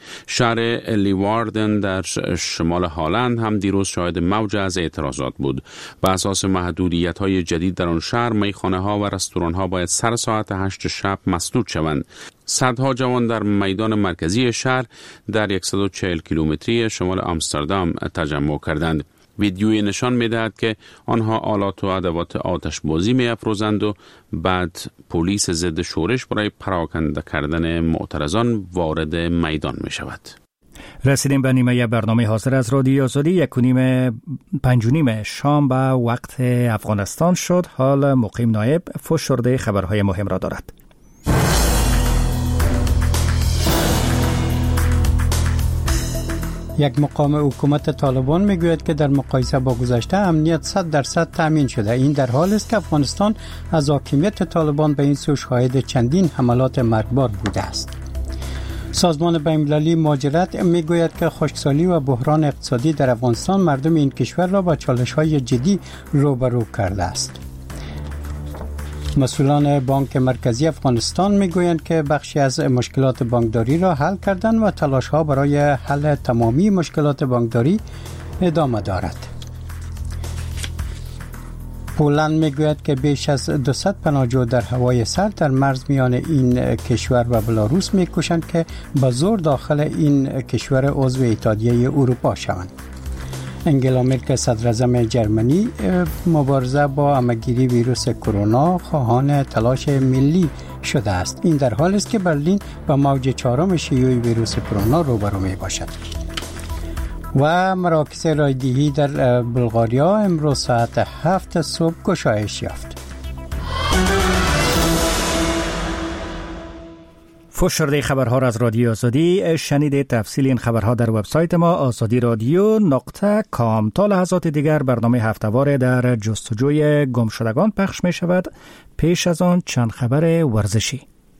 شهر لیواردن در شمال هالند هم دیروز شاهد موج از اعتراضات بود. به اساس محدودیت‌های جدید در آن شهر، میخانه‌ها و رستوران‌ها باید سر ساعت 8 شب مسدود شوند. صدها جوان در میدان مرکزی شهر در 140 کیلومتری شمال آمستردام تجمع کردند. ویدیوی نشان می‌دهد که آنها آلات و ادوات آتش بازی می‌افروزند و بعد پلیس ضد شورش برای پراکنده کردن معترضان وارد میدان می‌شود. رسیدیم به نیمه برنامه حاضر از رادیو آزادی. 5:30 شام به وقت افغانستان شد. حال مقیم نایب فشرده خبرهای مهم را دارد. یک مقام حکومت طالبان میگوید که در مقایسه با گذشته امنیت 100% تامین شده. این در حالی است که افغانستان از حاکمیت طالبان به این سو شاهد چندین حملات مرگبار بوده است. سازمان بین‌المللی مهاجرت میگوید که خشکسالی و بحران اقتصادی در افغانستان مردم این کشور را با چالش‌های جدی روبرو کرده است. مسئولان بانک مرکزی افغانستان میگویند که بخشی از مشکلات بانکداری را حل کردند و تلاش‌ها برای حل تمامی مشکلات بانکداری ادامه دارد. پولند میگوید که بیش از 200 پناهجو در هوای سر در مرز میان این کشور و بلاروس میکوشند که به زور داخل این کشور عضو اتحادیه اروپا شوند. انگلا مرکل صدراعظم جرمنی مبارزه با همه‌گیری ویروس کرونا خواهان تلاش ملی شده است. این در حالی است که برلین با موج 4 شیوع ویروس کرونا روبرو می باشد. و مراکز رایدهی در بلغاریا امروز ساعت 7 صبح گشایش یافت. فشرده خبرها را از رادیو آزادی شنیدید. تفصیل این خبرها در وبسایت ما azadi.radio.com. تا لحظات دیگر برنامه هفته‌وار در جستجوی گمشدگان پخش می شود. پیش از آن چند خبر ورزشی.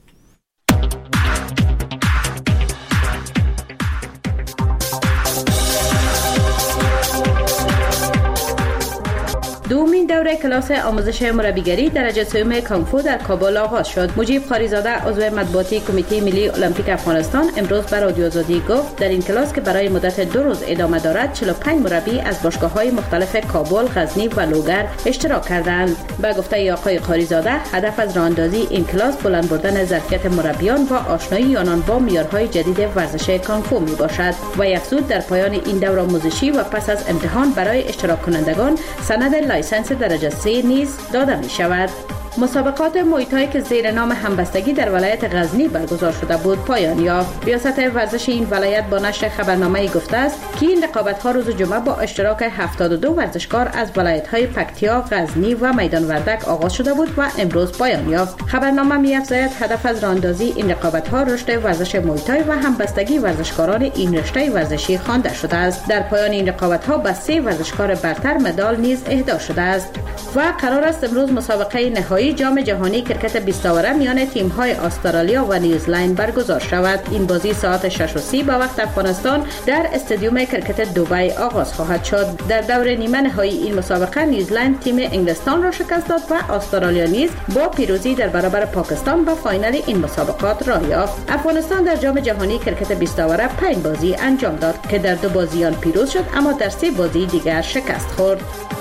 دومین دوره کلاس آموزش مربیگری درجه سوم کانگفو در کابل آغاز شد. مجیب خاریزاده عضو مطبوعاتی کمیته ملی المپیک افغانستان امروز به رادیو آزادی گفت در این کلاس که برای مدت 2 روز ادامه دارد 45 مربی از باشگاه‌های مختلف کابل، غزنی و لوگر اشتراک کردند. به گفته آقای خاریزاده هدف از راهاندازی این کلاس بلند بردن ظرفیت مربیان و آشنایی آنان با معیارهای جدید ورزش کانگفو می باشد و یکسود در پایان این دوره آموزشی و پس از امتحان برای اشتراک کنندگان سند لایسنس درجه 3 نیز داده می شود. مسابقات مویتای که زیر نام همبستگی در ولایت غزنی برگزار شده بود پایان یافت. ریاست ورزش این ولایت با نشر خبرنامه‌ای گفته است که این رقابت‌ها روز جمعه با اشتراک 72 ورزشکار از ولایت‌های پکتیا، غزنی و میدان وردک آغاز شده بود و امروز پایان یافت. خبرنامه می‌افزاید هدف از راهاندازی این رقابت‌ها رشد ورزش مویتای و همبستگی ورزشکاران این رشته ورزشی خوانده شده است. در پایان این رقابت‌ها به 3 ورزشکار برتر مدال نیز اهدا شده است و قرار است امروز مسابقه نهایی جام جهانی کرکت 20 اوره میان تیم‌های استرالیا و نیوزلند برگزار شود. این بازی ساعت 6:30 به وقت افغانستان در استادیوم کرکت دبی آغاز خواهد شد. در دور نیمه نهایی این مسابقه نیوزلند تیم انگلستان را شکست داد و استرالیا نیز با پیروزی در برابر پاکستان به فاینال این مسابقات راه یافت. افغانستان در جام جهانی کرکت 20 اوره 5 بازی انجام داد که در 2 بازیان پیروز شد اما در 3 بازی دیگر شکست خورد.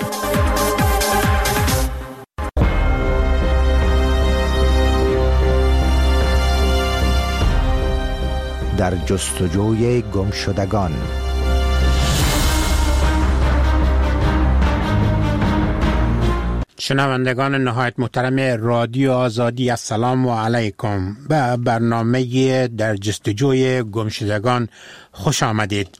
در جستجوی گمشدگان. شنوندگان نهایت محترم رادیو آزادی، السلام علیکم. به برنامه در جستجوی گمشدگان خوش آمدید.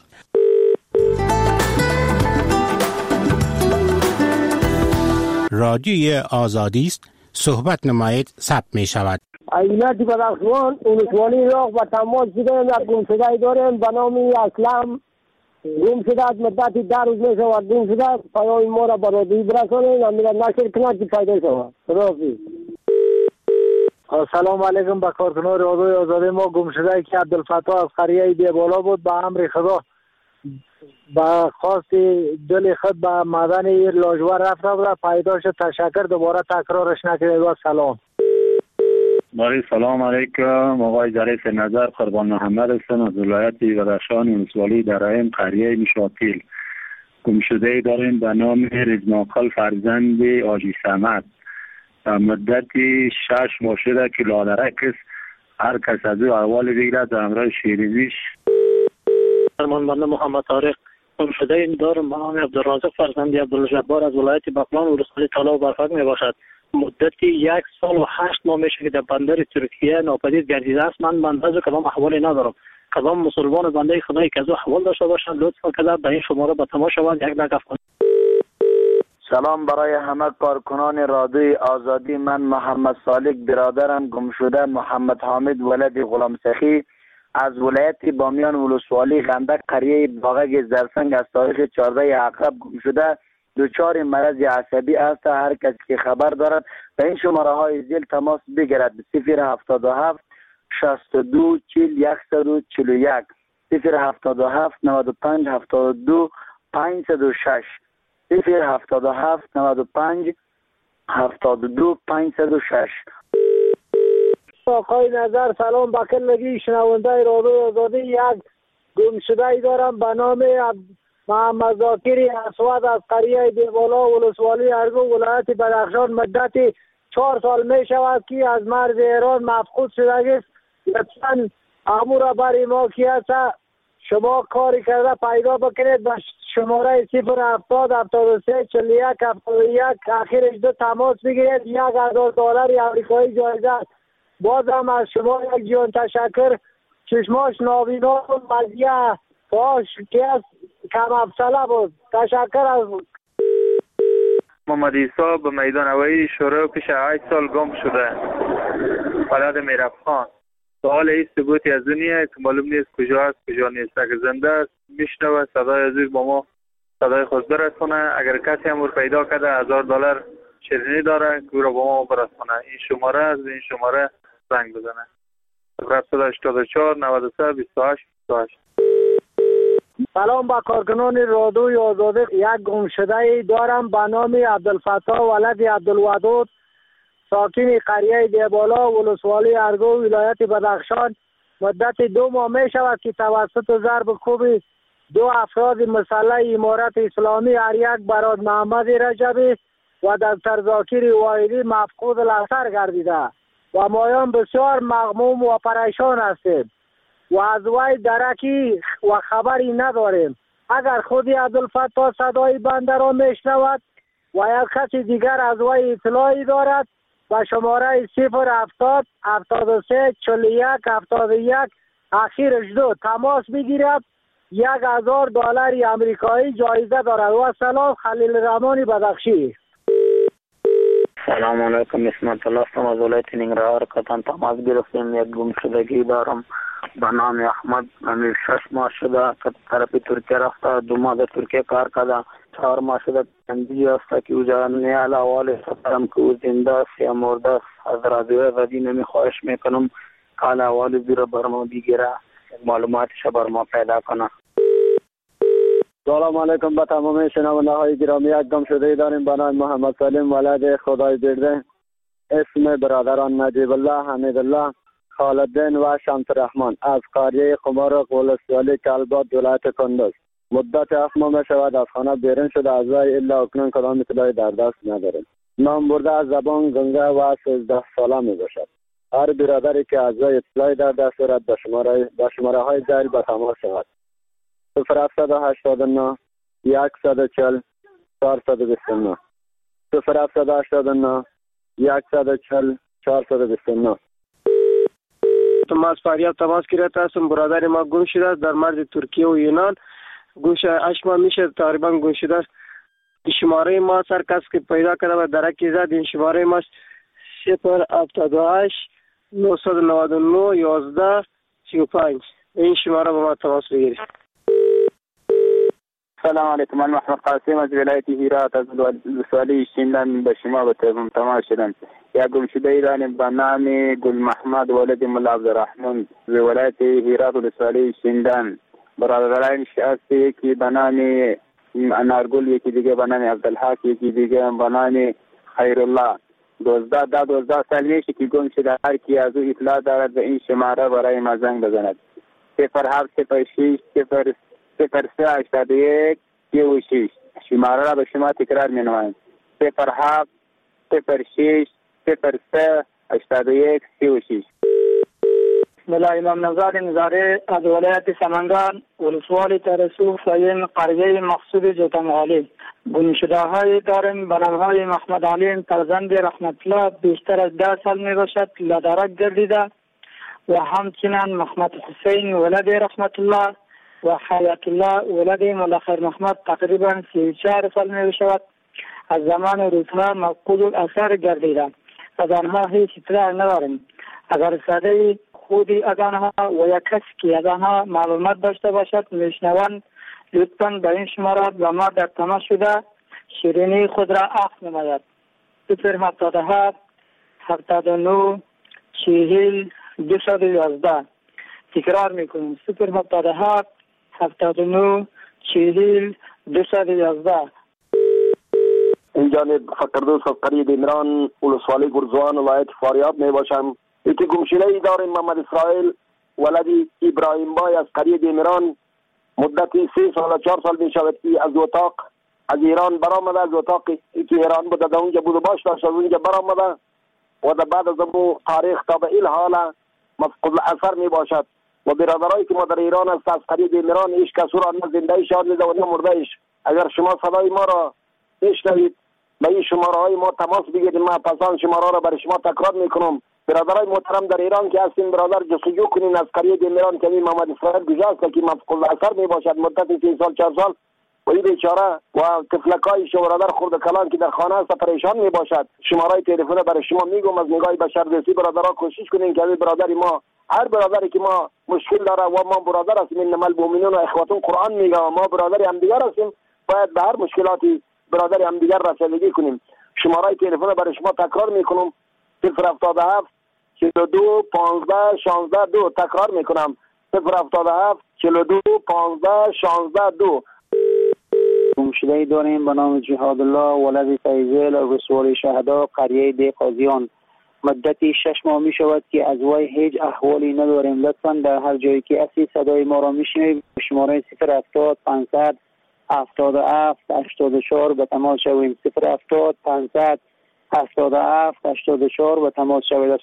رادیو آزادی است، صحبت نمایید ثبت می شود. ایالت بدخشان ولسوالی راغ و تماس شدیم یک گمشده داریم به نام اسلام. گم شده از مدت 10 روز می شود گم شده. پیام ما را به رادیو برسانید و میره نشر کنید که پیدا شود. خداحافظ. السلام علیکم. به کارکنان رادیو آزادی ما گم شده که عبدالفتاح از قریه بیبالا بود به امر خدا با خواست دل خود به مدن لاجور رفته بود پیدا شد. تشکر، دوباره تکرارش نکنید و سلام. بله سلام علیکم. آقای ظریف نظر قربان محمد هستم از ولایت بدخشان ولسوالی درایم قریه مشاطیل. گمشده داریم به نام رزماقل فرزند آجی صمد. مدتی 6 ماه شده که لادرک است. هر کس از او احوال بگیرد در امرای شیرینیش. من بنده محمد طارق گمشده دارم به نام عبدالرازق فرزند عبدالجبار از ولایت بغلان ولسوالی طلا و برفک می باشد. مدتی 1 سال و 8 ماه میشه که در بندر ترکیه ناپدید گردیده است. من بنده از کدام احوالی ندارم. کدام مسلمان بنده خدایی که از احوال داشته باشد لطفا کرده به این شماره به تماس شوند. یک دقیقه سلام برای همه کارکنان رادیوی آزادی. من محمد صالح برادرم گمشده محمد حامد ولد غلام سخی از ولایت بامیان ولسوالی غندک قریه باغک زرسنگ از تاریخ 14 عقرب گمشده دچار مرض عصبی است. هر کسی که خبر دارد به این شماره های زیر تماس بگیرد. 077 62 40 141 077 95 72 506 077 95 72 506. آقای نظر سلام با کلگی شنونده رادیو آزادی. یک گمشده دارم به نام محمد ذاکری اسود از قریه دیوالا ولسوالی ارگو ولایت بدخشان. مدتی 4 سال می شود که از مرز ایران مفقود شده است. لطفاً امور بر ما کی است شما کاری کرده پیدا بکنید. به شماره 070 73 41 71 آخرش 2 تماس بگیرید. $1000 آمریکایی جایزه است. بازم از شما یک جان تشکر. چشماش نابینا مزیه فاش که از کم افسله بود. تشکر از محمد عیسی به میدان هوایی شروع پیش 8 سال گم شده. بلد میرفخان. سوال این ثبوتی از دنیا که معلوم نیست کجا است کجا نیست. اگر زنده است میشنوه صدای از با ما صدای خود برسونه. اگر کسی هم پیدا کرده $1000 شیرینی داره که او را با ما برسونه. این شماره از این شماره زنگ بزنه. 784 93 28 28. سلام با کارکنان رادیوی آزادی. یک گمشده دارم به نام عبدالفتاح ولد عبدالودود ساکن قریه دیبالا ولسوالی ارگو ولایت بدخشان. مدت 2 ماه می شود که توسط ضرب کوب 2 افراد مسلح امارت اسلامی هر یک براد محمد رجبی و دکتر ذاکر وایلی مفقود الاثر گردیده و مایان بسیار مغموم و پریشان هستیم و از وی درکی و خبری نداریم. اگر خودی عبدالفتاح صدای بنده را میشنود و یک کسی دیگر از وی اطلاعی دارد و شماره 070 73 41 71 آخرش 2 تماس بگیرد. $1000 آمریکایی جایزه دارد. و سلام خلیل رحمانی بدخشی. سلام علیکم. اسمت الله هستم از ولایت ننگرهار. کتان تماس گرفتیم. یک گمشدگی دارم به نام احمد. 6 ماه شده که طرف ترکیه رفته. 2 ماه در ترکیه کار کرده. 4 ماه شده تنبیه است که او نیال احوال سفرم که او زنده است یا مرده است. از رادیو آزادی نمی خواهش میکنم حال احوال زیر بر ما بگیره معلوماتش بر ما پیدا کنه. سلام علیکم به تمام شنونده های گرامی. یک گمشده داریم به نام محمد سلیم ولد خدای برده. اسم برادران نجیب الله حمید الله خالدین و شمس رحمان از قریه قمارق ولسوالی کلبات ولایت کندز. مدت 7 ماه شود از خانه بیرون شده. از وی الا اکنون کدام اطلاعی در دست نداریم. نام برده از زبان گنگه و 13 ساله می باشد. هر برادری که از وی اطلاعی در دست دارد به شماره های زیر به تماس شود. 0789 140 429 0789 140 429. ما از فریاب تماس گرفته هستم. برادر ما گم شده است در مرز ترکیه و یونان. گوش 8 ماه میشه تقریبا گم شده است. شماره ما سر کس که پیدا کرده و درکی زد. این شماره ما 078 999 11 35. این شماره با ما تماس بگیرید. سلام علیکم. من محمد قاسم از ولایت هرات از ولسوالی شیندان به شما به تماس شدم. یک گمشده داریم به نام گل محمد ولد ملا عبدالرحمن از ولایت هرات ولسوالی شیندان. برادرانش هست یکی به نام انارگل، یکی دیگه به نام عبدالحق، یکی دیگه به نام خیرالله. 12 سال میشه که گم شده. هر کی از او اطلاع دارد به این شماره برای ما زنگ بزند. 0706 0381 36. شماره را به شما تکرار می نمایم. 0706 0381 36. بسم الله. امام نژاد نظاری از ولایت سمنگان، ولسوالی ترسو فایم قریه مقصود جوتمغالی. گمشده های داریم. به نام محمد علی فرزند رحمت الله بیشتر از 10 سال می باشد لدرک گردیده و همچنین محمد حسین ولد رحمت الله و حیات الله ولد ملخیر محمد تقریبا 34 سال می باشد. از زمان روزها مفقود الاثر گردیده. از آنها هیچ اطلاع نداریم. اگر صدای خودی از آنها و یک کسی که از آنها معلومات داشته باشد میشنوند، لطفاً به این شماره با ما در تماس شده شیرینی خود را عفو نماید. 077 79 40 211. تکرار میکنیم. 077 79 40 211. این جانب فقردوس از قریه دیمران ولسوالی گرزوان ولایت فاریاب می باشم. یکی گمشده ای داریم محمد اسرائیل ولدی ابراهیم بای از قریه دیمران. مدتی 3 سال 4 سال می شود که از اتاق از ایران برآمده. از اتاقی که ایران بوده در اونجا بود و باش داشت از اونجا برآمده و در بعد از اون تاریخ تا به این حال مفقود الاثر می باشد. و برادرایی که ما در ایران است از قریه دیمران هیچ کس را نه زنده شان میده و نه مرده ایش. اگر شما صدای ما را بشنوید به این شماره های ما تماس بگیرید. ما پسان شماره را برای شما تکرار میکنم. برادرای محترم در ایران که هستین برادر جستجو کنین از قریه دیمران که محمد اسرائیل گذاشت که مفقود الاثر می باشد مدت 3 سال 4 سال و این بیچاره و طفلکای شو برادر خرد کلان که در خانه است پریشان می باشد. شماره تلفن برای شما میگم از نگاه بشردوستی برادرها کوشش کنین که برادر ما هر برادری که ما مشکل داره و ما برادر هستیم انما المؤمنون و اخوتون قرآن میگه و ما برادر هم دیگر هستیم باید به هر مشکلاتی برادر هم دیگر رسیدگی کنیم. شماره تلفن برای شما تکرار میکنم. 077 42 15 16 2. تکرار میکنم. 077 42 15 16 2. گمشده داریم به نام جهاد الله ولد فیضل ولسوالی شهدا قریه دی قاضیان. مدتی 6 ماه می شود که از وی هیچ احوالی نداریم. لطفاً در هر جایی که هستی صدای ما را میشنوید شماره 070 500 77 84 به تماس شویم. 070 500 77 84 به تماس شوید.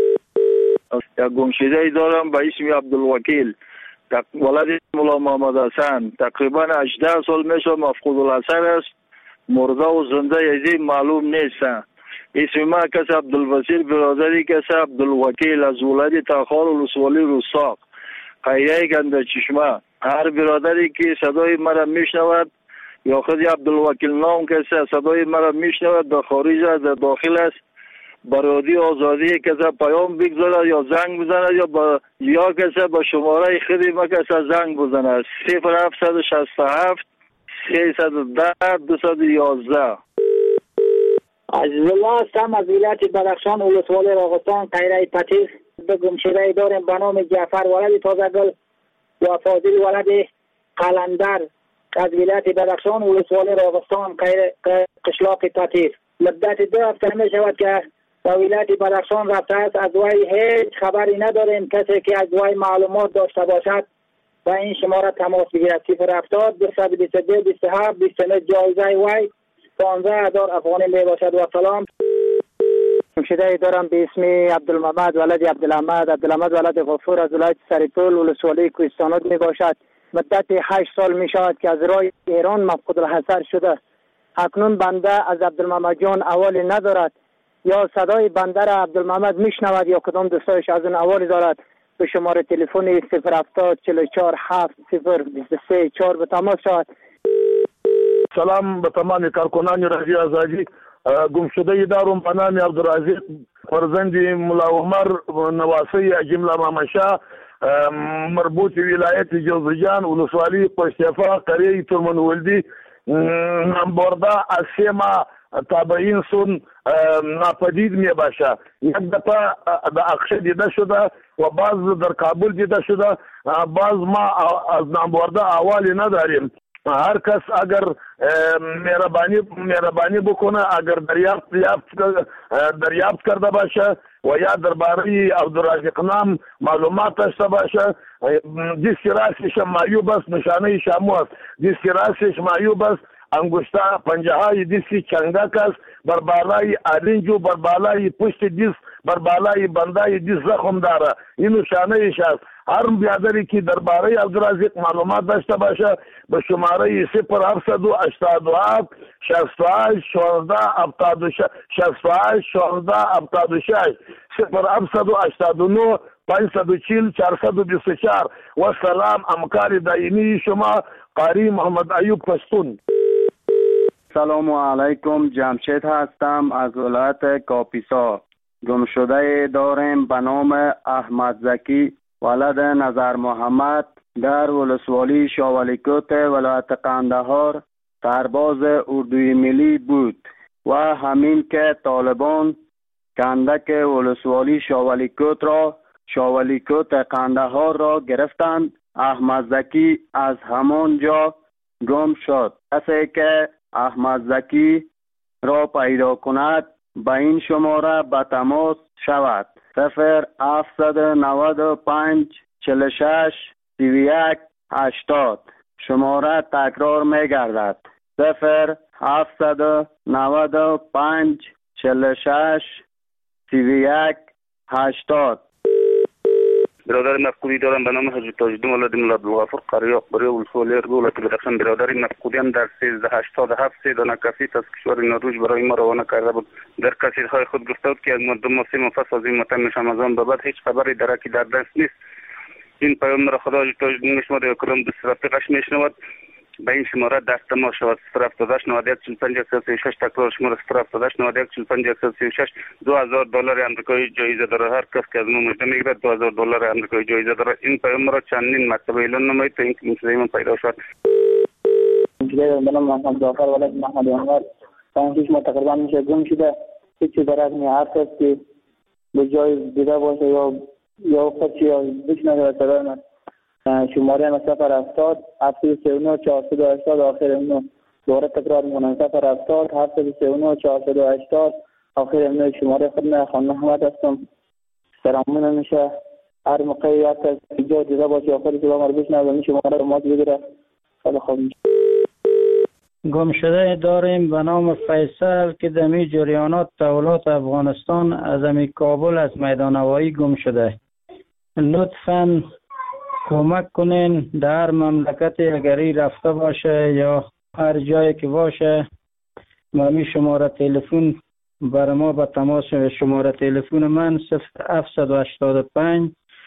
یک گمشده ای دارم به اسم عبدالوکیل ولد مولا محمد حسن. تقریبا 18 سال میشه مفقود الاثر است. مرده و زنده یزی معلوم نیست. اسم ما کس عبدالوسیل برادری کس عبدالوکیل از ولد تاخار ولسوالی روستاق قریه گنده چشمه. هر برادری که صدای مرا میشنود یا خود عبدالوکیل نام کسی صدای مرا میشنود در خارج در داخل است برادی آزادی کسی پیام بگذارد یا زنگ بزند یا کسی با شماره خودی ما کسی زنگ بزند. 0767 310 211. عزیز الله هستم از ولایت بدخشان ولسوالی راغستان قریه پتیس. به گمشده داریم به نام جعفر ولد تازگل و فاضل ولد قلندر از ولایت بدخشان ولسوالی راغستان قشلاق پتیس. مدت 2 هفته می شود که به ولایت بدخشان رفته است. از وی هیچ خبری نداریم. کسی که از وی معلومات داشته باشد و این شماره تماس بگیرد. 070 222 27 29. جایزه وی 15000 افغانی می باشد. و سلام. گمشده دارم به اسم عبدالمحمد ولد عبدالحمد ولد غفور از ولایت سریپول ولسوالی کوهستانات می باشد. مدت 8 سال می شود که از راه ایران مفقود الاثر شده. اکنون بنده از عبدالمحمد جان اوالی ندارد. یا صدای بنده را عبدالمحمد میشنود یا کدام دوستایش از اون اوالی دارد. به شماره تلفن 070 44 7 023 4 به تماس شود. سلام به تمام کارکنان رادیو آزادی. گمشده دارم به نام عبدالرزاق فرزند مولا عمر نواسی جمله مامشا مربوط ولایت جوزجان ولسوالی پشتیفا قریه ترمن ولدی نمبرده از 3 ماه تابعین سون ناپدید می باشه. یک دفعه در اقشه دیده شده و بعض در کابل دیده شده. بعض ما از نمبرده اوالی نداریم. هر کس اگر مهربانی بکنه، اگر دریافت کرده باشه و یا درباره عبدالرازق نام معلومات داشته باشه، دیسک راستش معیوب است، نشانه شامو است، دیسک راستش معیوب است، انگشتا پنجه های دیسک چنگک است، بر بالای آرنجو، بر بالای پشت دیسک، بر بالای بندای دیسک زخم داره. این نشانه ایش است. هر بیادری که درباره عبدالرازق معلومات داشته باشه به شماره 0787 68 16 68 16 76 0789 540 424. و سلام، همکار دائمی شما قاری محمد ایوب پشتون. سلام علیکم، جمشید هستم از ولایت کاپیسا. گمشده داریم به نام احمد زکی ولد نظر محمد در ولسوالی شاولیکوت ولایت قندهار سرباز اردوی ملی بود و همین که طالبان کندک ولسوالی شاولیکوت قندهار را گرفتند، احمد زکی از همان جا گم شد. کسی که احمد زکی را پیدا کند به این شماره به تماس شود: 0795 46 31 80. شماره تکرار می گردد: 0795 46 31 80. برادر مفقودی دارم به نام حضرت تاجالدین ولد مولا عبدالغفور قاری اخباری ولسوالی ولایت بدخشان. برادر مفقودیان در 1387 3 دانه کاسیت از کشور نروژ برای ما روانه کرده بود. در کاسیت‌های خود گفته بود که از مدت 3 ماه پس از این متن رمضان به بعد هیچ خبری درکی در دست نیست. این پیام را خدا تاجالدین شما در کدام دوست رفیقش میشنود. به این شماره دست ما شود: 078 91 45 136. تکرار شماره: 078 91 45 136. $2000 آمریکایی جایزه داره. هر کس که از ما مجده میگیرد $2000 آمریکایی جایزه داره. این پیام را چندین مرتبه اعلان نمایید تا اینکه مشکل من پیدا شد. منم محمد جعفر ولد محمد انور. پنج ما تقریبا میشه گم شده. هیچ برات هر کس که به جای دیده باشه یا خودشی یا بشنوه صدای من. شماره ما 070 739 480. آخر اونو دوباره تکرار میکنم: 070 739 480. آخر اونو شماره خود من خانم محمد هستم. سلامونه میشه هر موقع یا کس جای دیده باشه یا خودشی با مربوش نبود شماره رو ماز بگیره. خیلی خوب میشه. گمشده داریم به نام فیصل که دمی جریانات تولات افغانستان از امی کابل از میدان هوایی گم شده. لطفاً کمک کنین در مملکت اگری رفته باشه یا هر جایی که باشه مامی شماره تلفن برای ما به تماس. شماره تلفن من 0785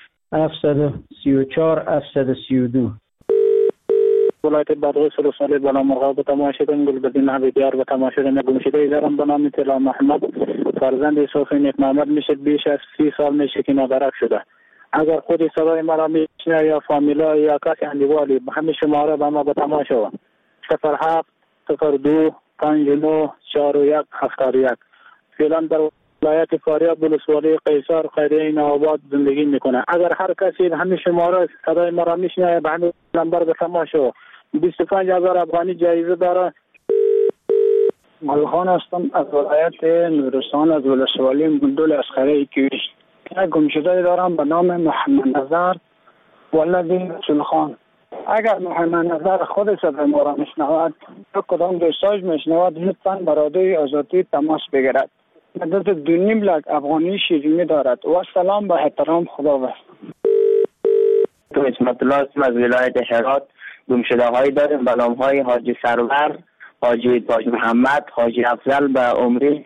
734 732. ولایت بادغیس ولسوالی بلامرغاب به تماشیدن گلبدین حبیبیار به تماشیدن گمشده دارم به نام طلا محمد فرزند صوفی نیک محمد میشه. بیش از 30 سال میشه که نادرک شده. اگر خود صدای مرا میشنه یا فامیلا یا کسی اندیوالی همه شماره به ما به تماشا: 07 02 59 41 71. فعلا در ولایت فاریاب ولسوالی قیصر خیریه نوآباد زندگی میکنه. اگر هر کسی همه شماره صدای مرا میشنه به همین نمبر به تماشا. 25000 افغانی جایزه داره. ملخان هستم از ولایت نورستان از ولسوالی مندول اسخره کیویش. گمشده دارم به نام محمد نظر ولد رسولخان. اگر محمد نظر خود صدای ما را میشنود یا کدام دوستاش میشنود لطفاً برادر آزادی تماس بگیرد. مدت 2.5 لک افغانی شیرینی دارد. و سلام به احترام خداوند. اسمت الله هستم از ولایت هرات. گمشده هایی داریم به نام های حاجی سرور، حاجی تاج محمد، حاجی افضل به عمر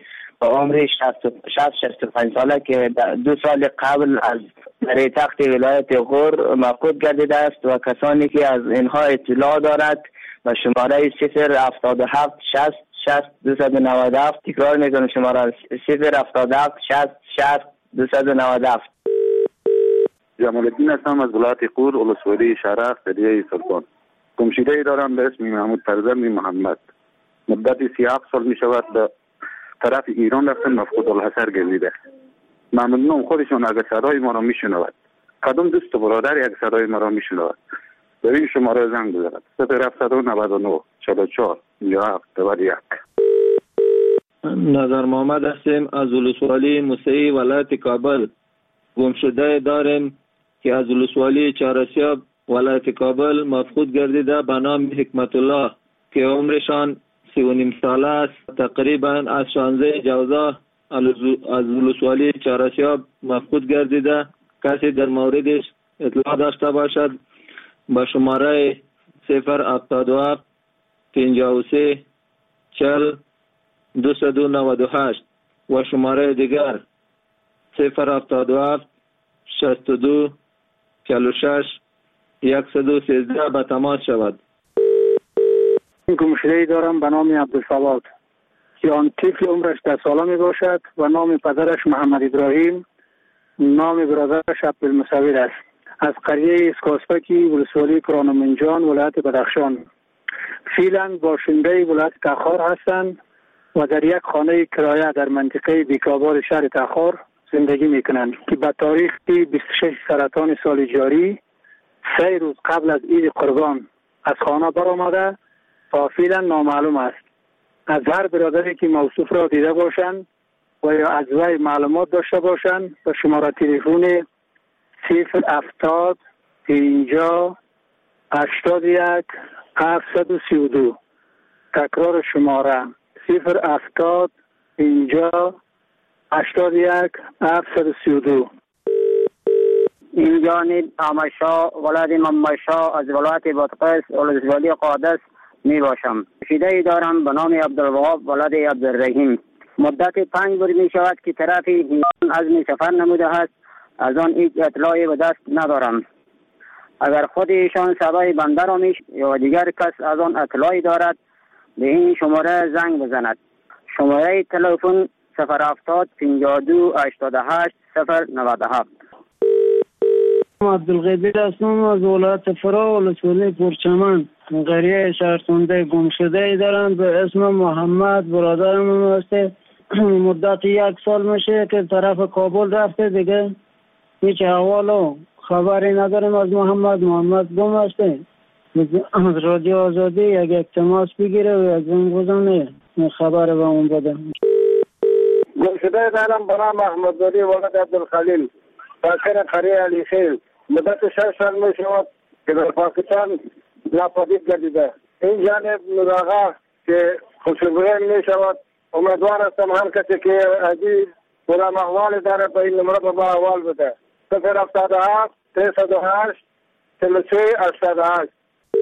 65 ساله که 2 سال قبل از در تخت ولایت غور مفقود گردیده است و کسانی که از اینها اطلاع دارد و شماره 077 60 60 297. تکرار میکنم: شماره 077 60 60 297. جمال الدین هستم از ولایت غور ولسوالی شرق قریه سلطان. گمشده دارم به اسم محمود فرزند محمد. مدت 37 سال می شود به طرف ایران رفتن مفقود الحصر گردیده. ممنونم خودشون اگر صدای ما را میشنود. کدام دوست برادر یک صدای ما را میشنود به این شماره زنگ بزند 0799 44 57 نظر محمد هستیم از ولسوالی موسعی ولایت کابل. گمشده داریم که از ولسوالی چهارسیاب ولایت کابل مفقود گردیده به نام حکمت الله که عمرشان 39 ساله است. تقریبا از 16 جوزا از ولسوالی چهارسیاب مفقود گردیده. کسی در موردش اطلاع داشته باشد با شماره 077 53 40 298 و شماره دیگر 077 62 46 113 به تماس شود. گمشده‌ای دارم به نام عبدالصواد که آن طفل عمرش 10 ساله می باشد و نام پدرش محمد ابراهیم، نام برادرش عبدالمصور است. از قریه اسکاسپکی ولسوالی کرانمنجان ولایت بدخشان. فعلا باشنده ولایت تخار هستند و در یک خانه کرایه در منطقه بیکابار شهر تخار زندگی میکنند که به تاریخ 26 سرطان سال جاری 3 روز قبل از عید قربان از خانه برآمده تا فعلا نامعلوم است. از هر برادری که موصوف را دیده باشند و یا از وی معلومات داشته باشند به شماره تلفن 070 50 81 732. تکرار شماره 070 50 81 732. این جانب آمشا ولاد ممشا از ولایت بادغیس ولسوالی قادس می باشم. شیده دارم به نام عبدالوهاب ولاد عبدالرحیم. مدت 5 روز می شود که طرف ایران عزم سفر نموده است. از آن هیچ اطلاعی به دست ندارم. اگر خود ایشان صدای بنده را یا دیگر کس از آن اطلاعی دارد به این شماره زنگ بزند. شماره تلفن 070 52 88 097. عبدالقادر هستم از ولایت فرا ولسوالی پرچمن. قریه شهرخونده گمشده دارم به اسم محمد برادرم هسته. مدت 1 سال میشه که طرف کابل رفته دیگه هیچ احوال و خبری نداریم از محمد گم هسته. از رادیو آزادی یک تماس بگیره و از اون گذانه خبر به اون بده. گمشده دارم به نام احمدزاده ولد عبدالخلیل ساکن قریه علی خیل. مدت 6 سال می شود که در پاکستان ناپدید گردیده. این جانب نوراغا که خوشبوی می شود. امیدوار هستم هر کسی که عزیز بودم احوال داره به این نمره به ما احوال بده. 077 308 43 88.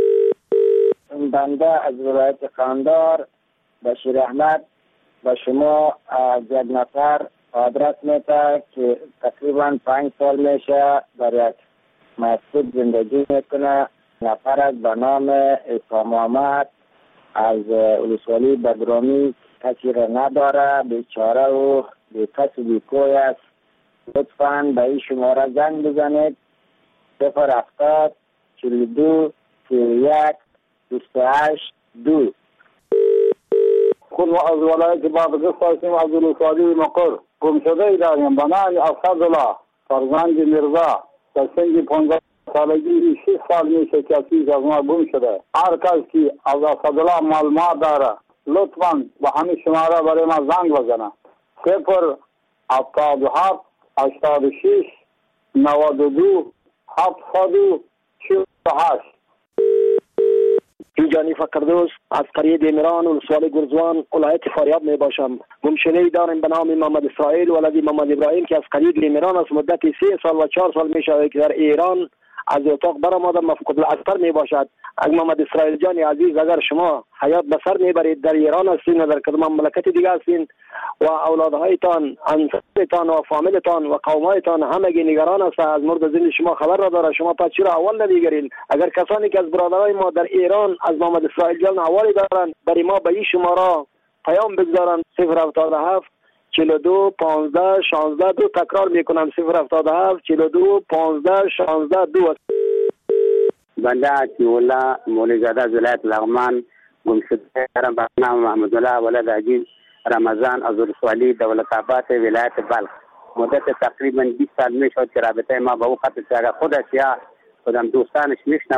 بنده از ولایت قندار بشیر احمد و شما از یک نفر آدرس میده که تقریبا 5 سال میشه در یک مسجد زندگی میکنه. نفر به نام عیسی محمد از ولسوالی بدرامی کسی را نداره، بیچاره و بیکس و بیکوی است. لطفاً به این شماره زنگ بزنید 070 42 31 28 2. خود ما از ولایت بادغیس هستیم از ولسوالی مقر. گمشده داریم به نام اسدالله فرزند مرزا در سن 15 سالگی 6 سال میشه که از ما گم شده. هر کس که از اسدالله معلومات داره لطفاً به همین شماره برای ما زنگ بزنه 077 86 92 748. جانی فقردوس از قریه دیمران ولسوالی گرزوان ولایت فاریاب می باشم. گمشده‌ای دارم به نام محمد اسرائیل ولد محمد ابراهیم که از قریه دیمران از مدت 3 سال و 4 سال می شود که در ایران از اتاق برآمده مفقود الاسر می باشد. اگر محمد اسرائیل جان عزیز اگر شما حیات به سر میبرید در ایران هستین و در کدام مملکت دیگه هستین و اولادهایتان انصارتان و فامیلتان و قومایتان همگی نگران است از مورد زندگی شما خبر را داره، شما پس چرا اول نمیگیرین؟ اگر کسانی که از برادرای ما در ایران از محمد اسرائیل جان حوالی دارن برای ما به این شماره پیام بگذارن 077 42 15 16 2. تکرار میکنم 077 42 15 16 2. بنده عطی‌الله مولوی‌زاده از ولایت لغمان گمشده دارم به نام محمدالله ولد عجیز رمضان از ولسوالی دولت‌آباد ولایت بلخ. مدت تقریبا 20 سال میشد که رابطه ما با او قطع شد. خودش یا خودم دوستانش میشنوه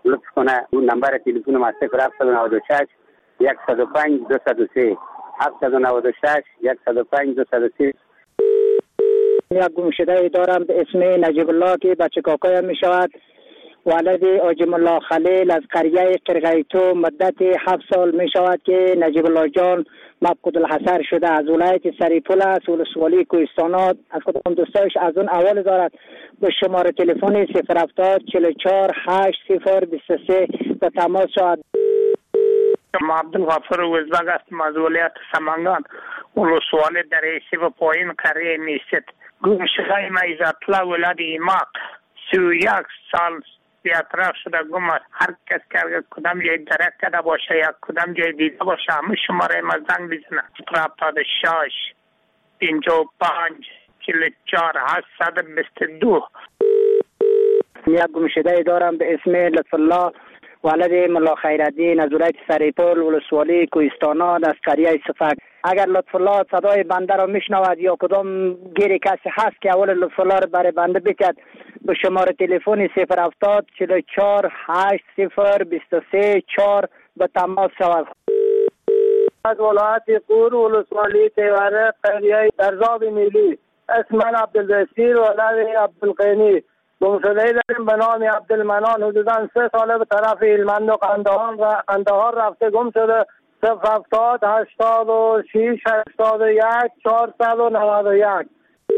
لطف کنه اون نمبر تلفن ما 0796 105 203 796 105 203. یک گمشده دارم به اسم نجیب الله که بچه کاکایم می شود. ولد آجم الله خلیل از قریه قرغیتو مدت 7 سال می شود که نجیب الله جان مفقود الحصر شده. از ولایت سریپول است، ولسوالی کوهستانات. از کدام دوستایش از اون اول دارد به شماره تلفن 070 44 80 23 به تماس شود. ما عبدالغفور وزبگ هستم از ولایت سمنگان، ولسوالی دریسی و پایین قریه میست. گمشده ما عزت‌الله ولد ایماق 31 سال بی‌اطراف شده گم است. هر کس که کدام جای درک کرده باشه یا کدام جای دیده باشه همه شماره ما زنگ بزنه. 76 55 44 822. یک گمشده دارم به اسم لطف الله ولد ملا خیرالدین از ولایت سریپول، ولسوالی کوهستانات، از قریه صفک. اگر لطف الله صدای بنده را میشنود یا کدام گیری کسی هست که اول لطف الله را برای بنده بکرد به شماره تلفن 070 44 80 23 4 به تماس شود. از ولایت قور، ولسوالی تیوره، قریه درزاب میلی. اسم من عبدالبصیر ولد عبدالقینی. گمشده داریم به نام عبدالمنان. حدوداً 3 ساله به طرف هلمند و قندهار رفته گم شده. 070 86 81 491.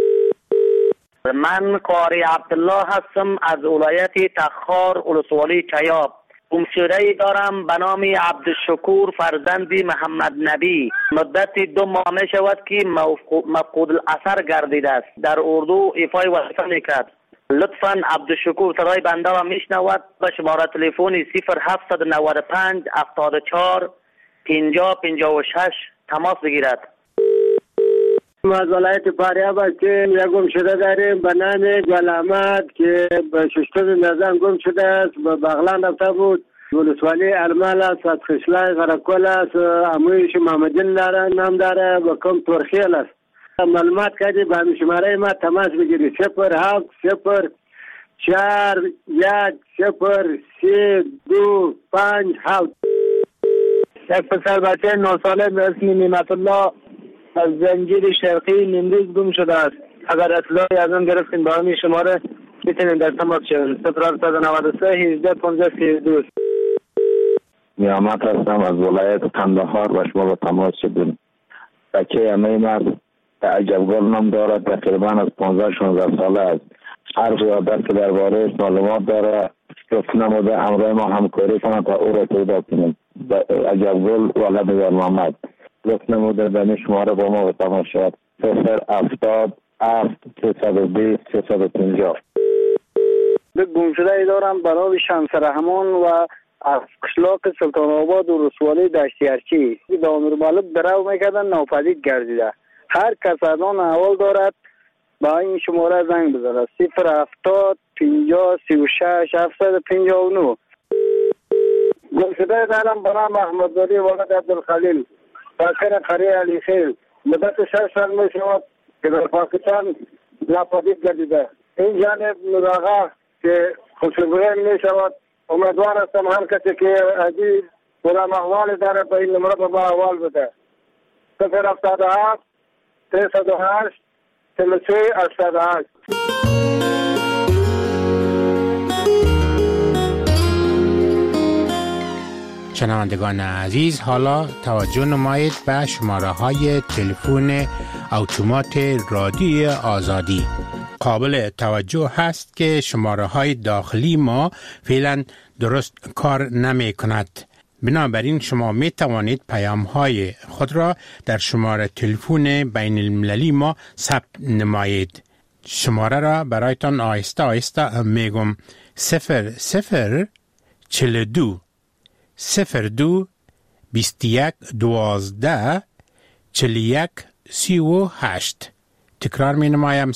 من قاری عبدالله هستم از ولایت تخار، ولسوالی چیاب. گمشده دارم به نام عبدالشکور فرزند محمد نبی. مدت 2 ماه می شود که مفقود الاثر گردیده است. در اردو ایفای وظیفه میکرد. لطفاً عبدالشکور صدای بنده را میشنود به شماره تلفن 0795 74 50 56 تماس بگیرد. ما از ولایت فاریاب هستیم. یک گمشده داریم به نام گل احمد که به ششتم نظام گم شده است. به بغلان رفته بود. ولسوالی ارمل است، از خشلای غرقل است. امویش محمدین داره، نام داره و کم ترخیل است. معلومات کردی به همین شماره ما تماس بگیری 07 0 4 1 0 3 2 5 7. یک پسر بچه 9 ساله به اسم نعمت الله از زنجیر شرقی نیمروز گم شده است. اگر اطلاعی از آن گرفتین با همین شماره میتونین در تماس شوید. 0793 18 15 32. نیامت هستم از ولایت قندهار و شما با تماس شدیم. بچه همه مرد عجبگل نام دارد، تقریبا از 15-16 ساله است. هر یادت که درباره معلومات داره گفت نموده همراه ما همکاری کنند تا او را پیدا کنیم. عجبگل ولد در محمد گفت نموده به شماره با ما به تماس شد 070 320 350. به گمشده دارم برای شمس رحمان و از قشلاق سلطان آباد و رسوالی دشتیارچی. دامیر بالب درو میکردن ناپدید گردیده. هر کس از آن احوال دارد با این شماره زنگ بزنه 070 50 36 759. گمشده دارم به نام احمدولی ولد عبدالخلیل ساکن قریه علی خیل. مدت 6 سال می شود که در پاکستان ناپدید گردیده. این جانب مراغه که خوشبویی می شود. امیدوار هستم هر کسی که عزیز کدام احوال داره به این نمره به ما احوال بده. 077 308 33 88. شنوندگان عزیز، حالا توجه نمایید به شماره های تلفن اتومات رادیو آزادی. قابل توجه هست که شماره های داخلی ما فعلا درست کار نمی کند. بنابراین شما می توانید پیام های خود را در شماره تلفن بین المللی ما ثبت نمایید. شماره را برایتان آهسته آهسته می گم. 0042 02 21 12 41 38. تکرار می نمایم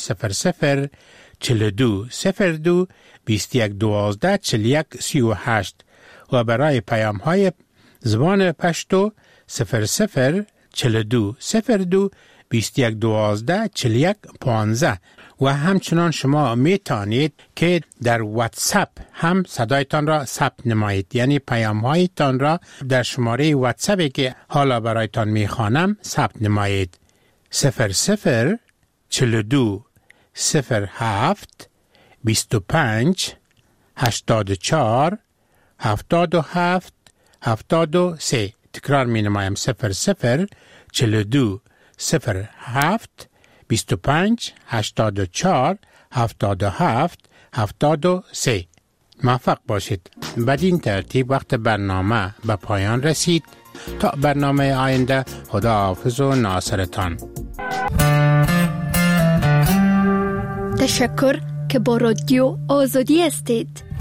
0042 02 21 12 41 38 و برای پیام های زبان پشتو 0042 02 21 12 41 15 و همچنان شما می توانید که در واتساپ هم صدایتان را ثبت نمایید، یعنی پیام هایتان را در شماره واتساپی که حالا برایتان می خوانم ثبت نمایید. 00 42 07 25 84 77 73. تکرار می نمایم. 00 42 07 25 84 77 73. موفق باشید. بدین ترتیب وقت برنامه به پایان رسید. تا برنامه آینده، خداحافظ و ناصرتان. تشکر که با رادیو آزادی هستید.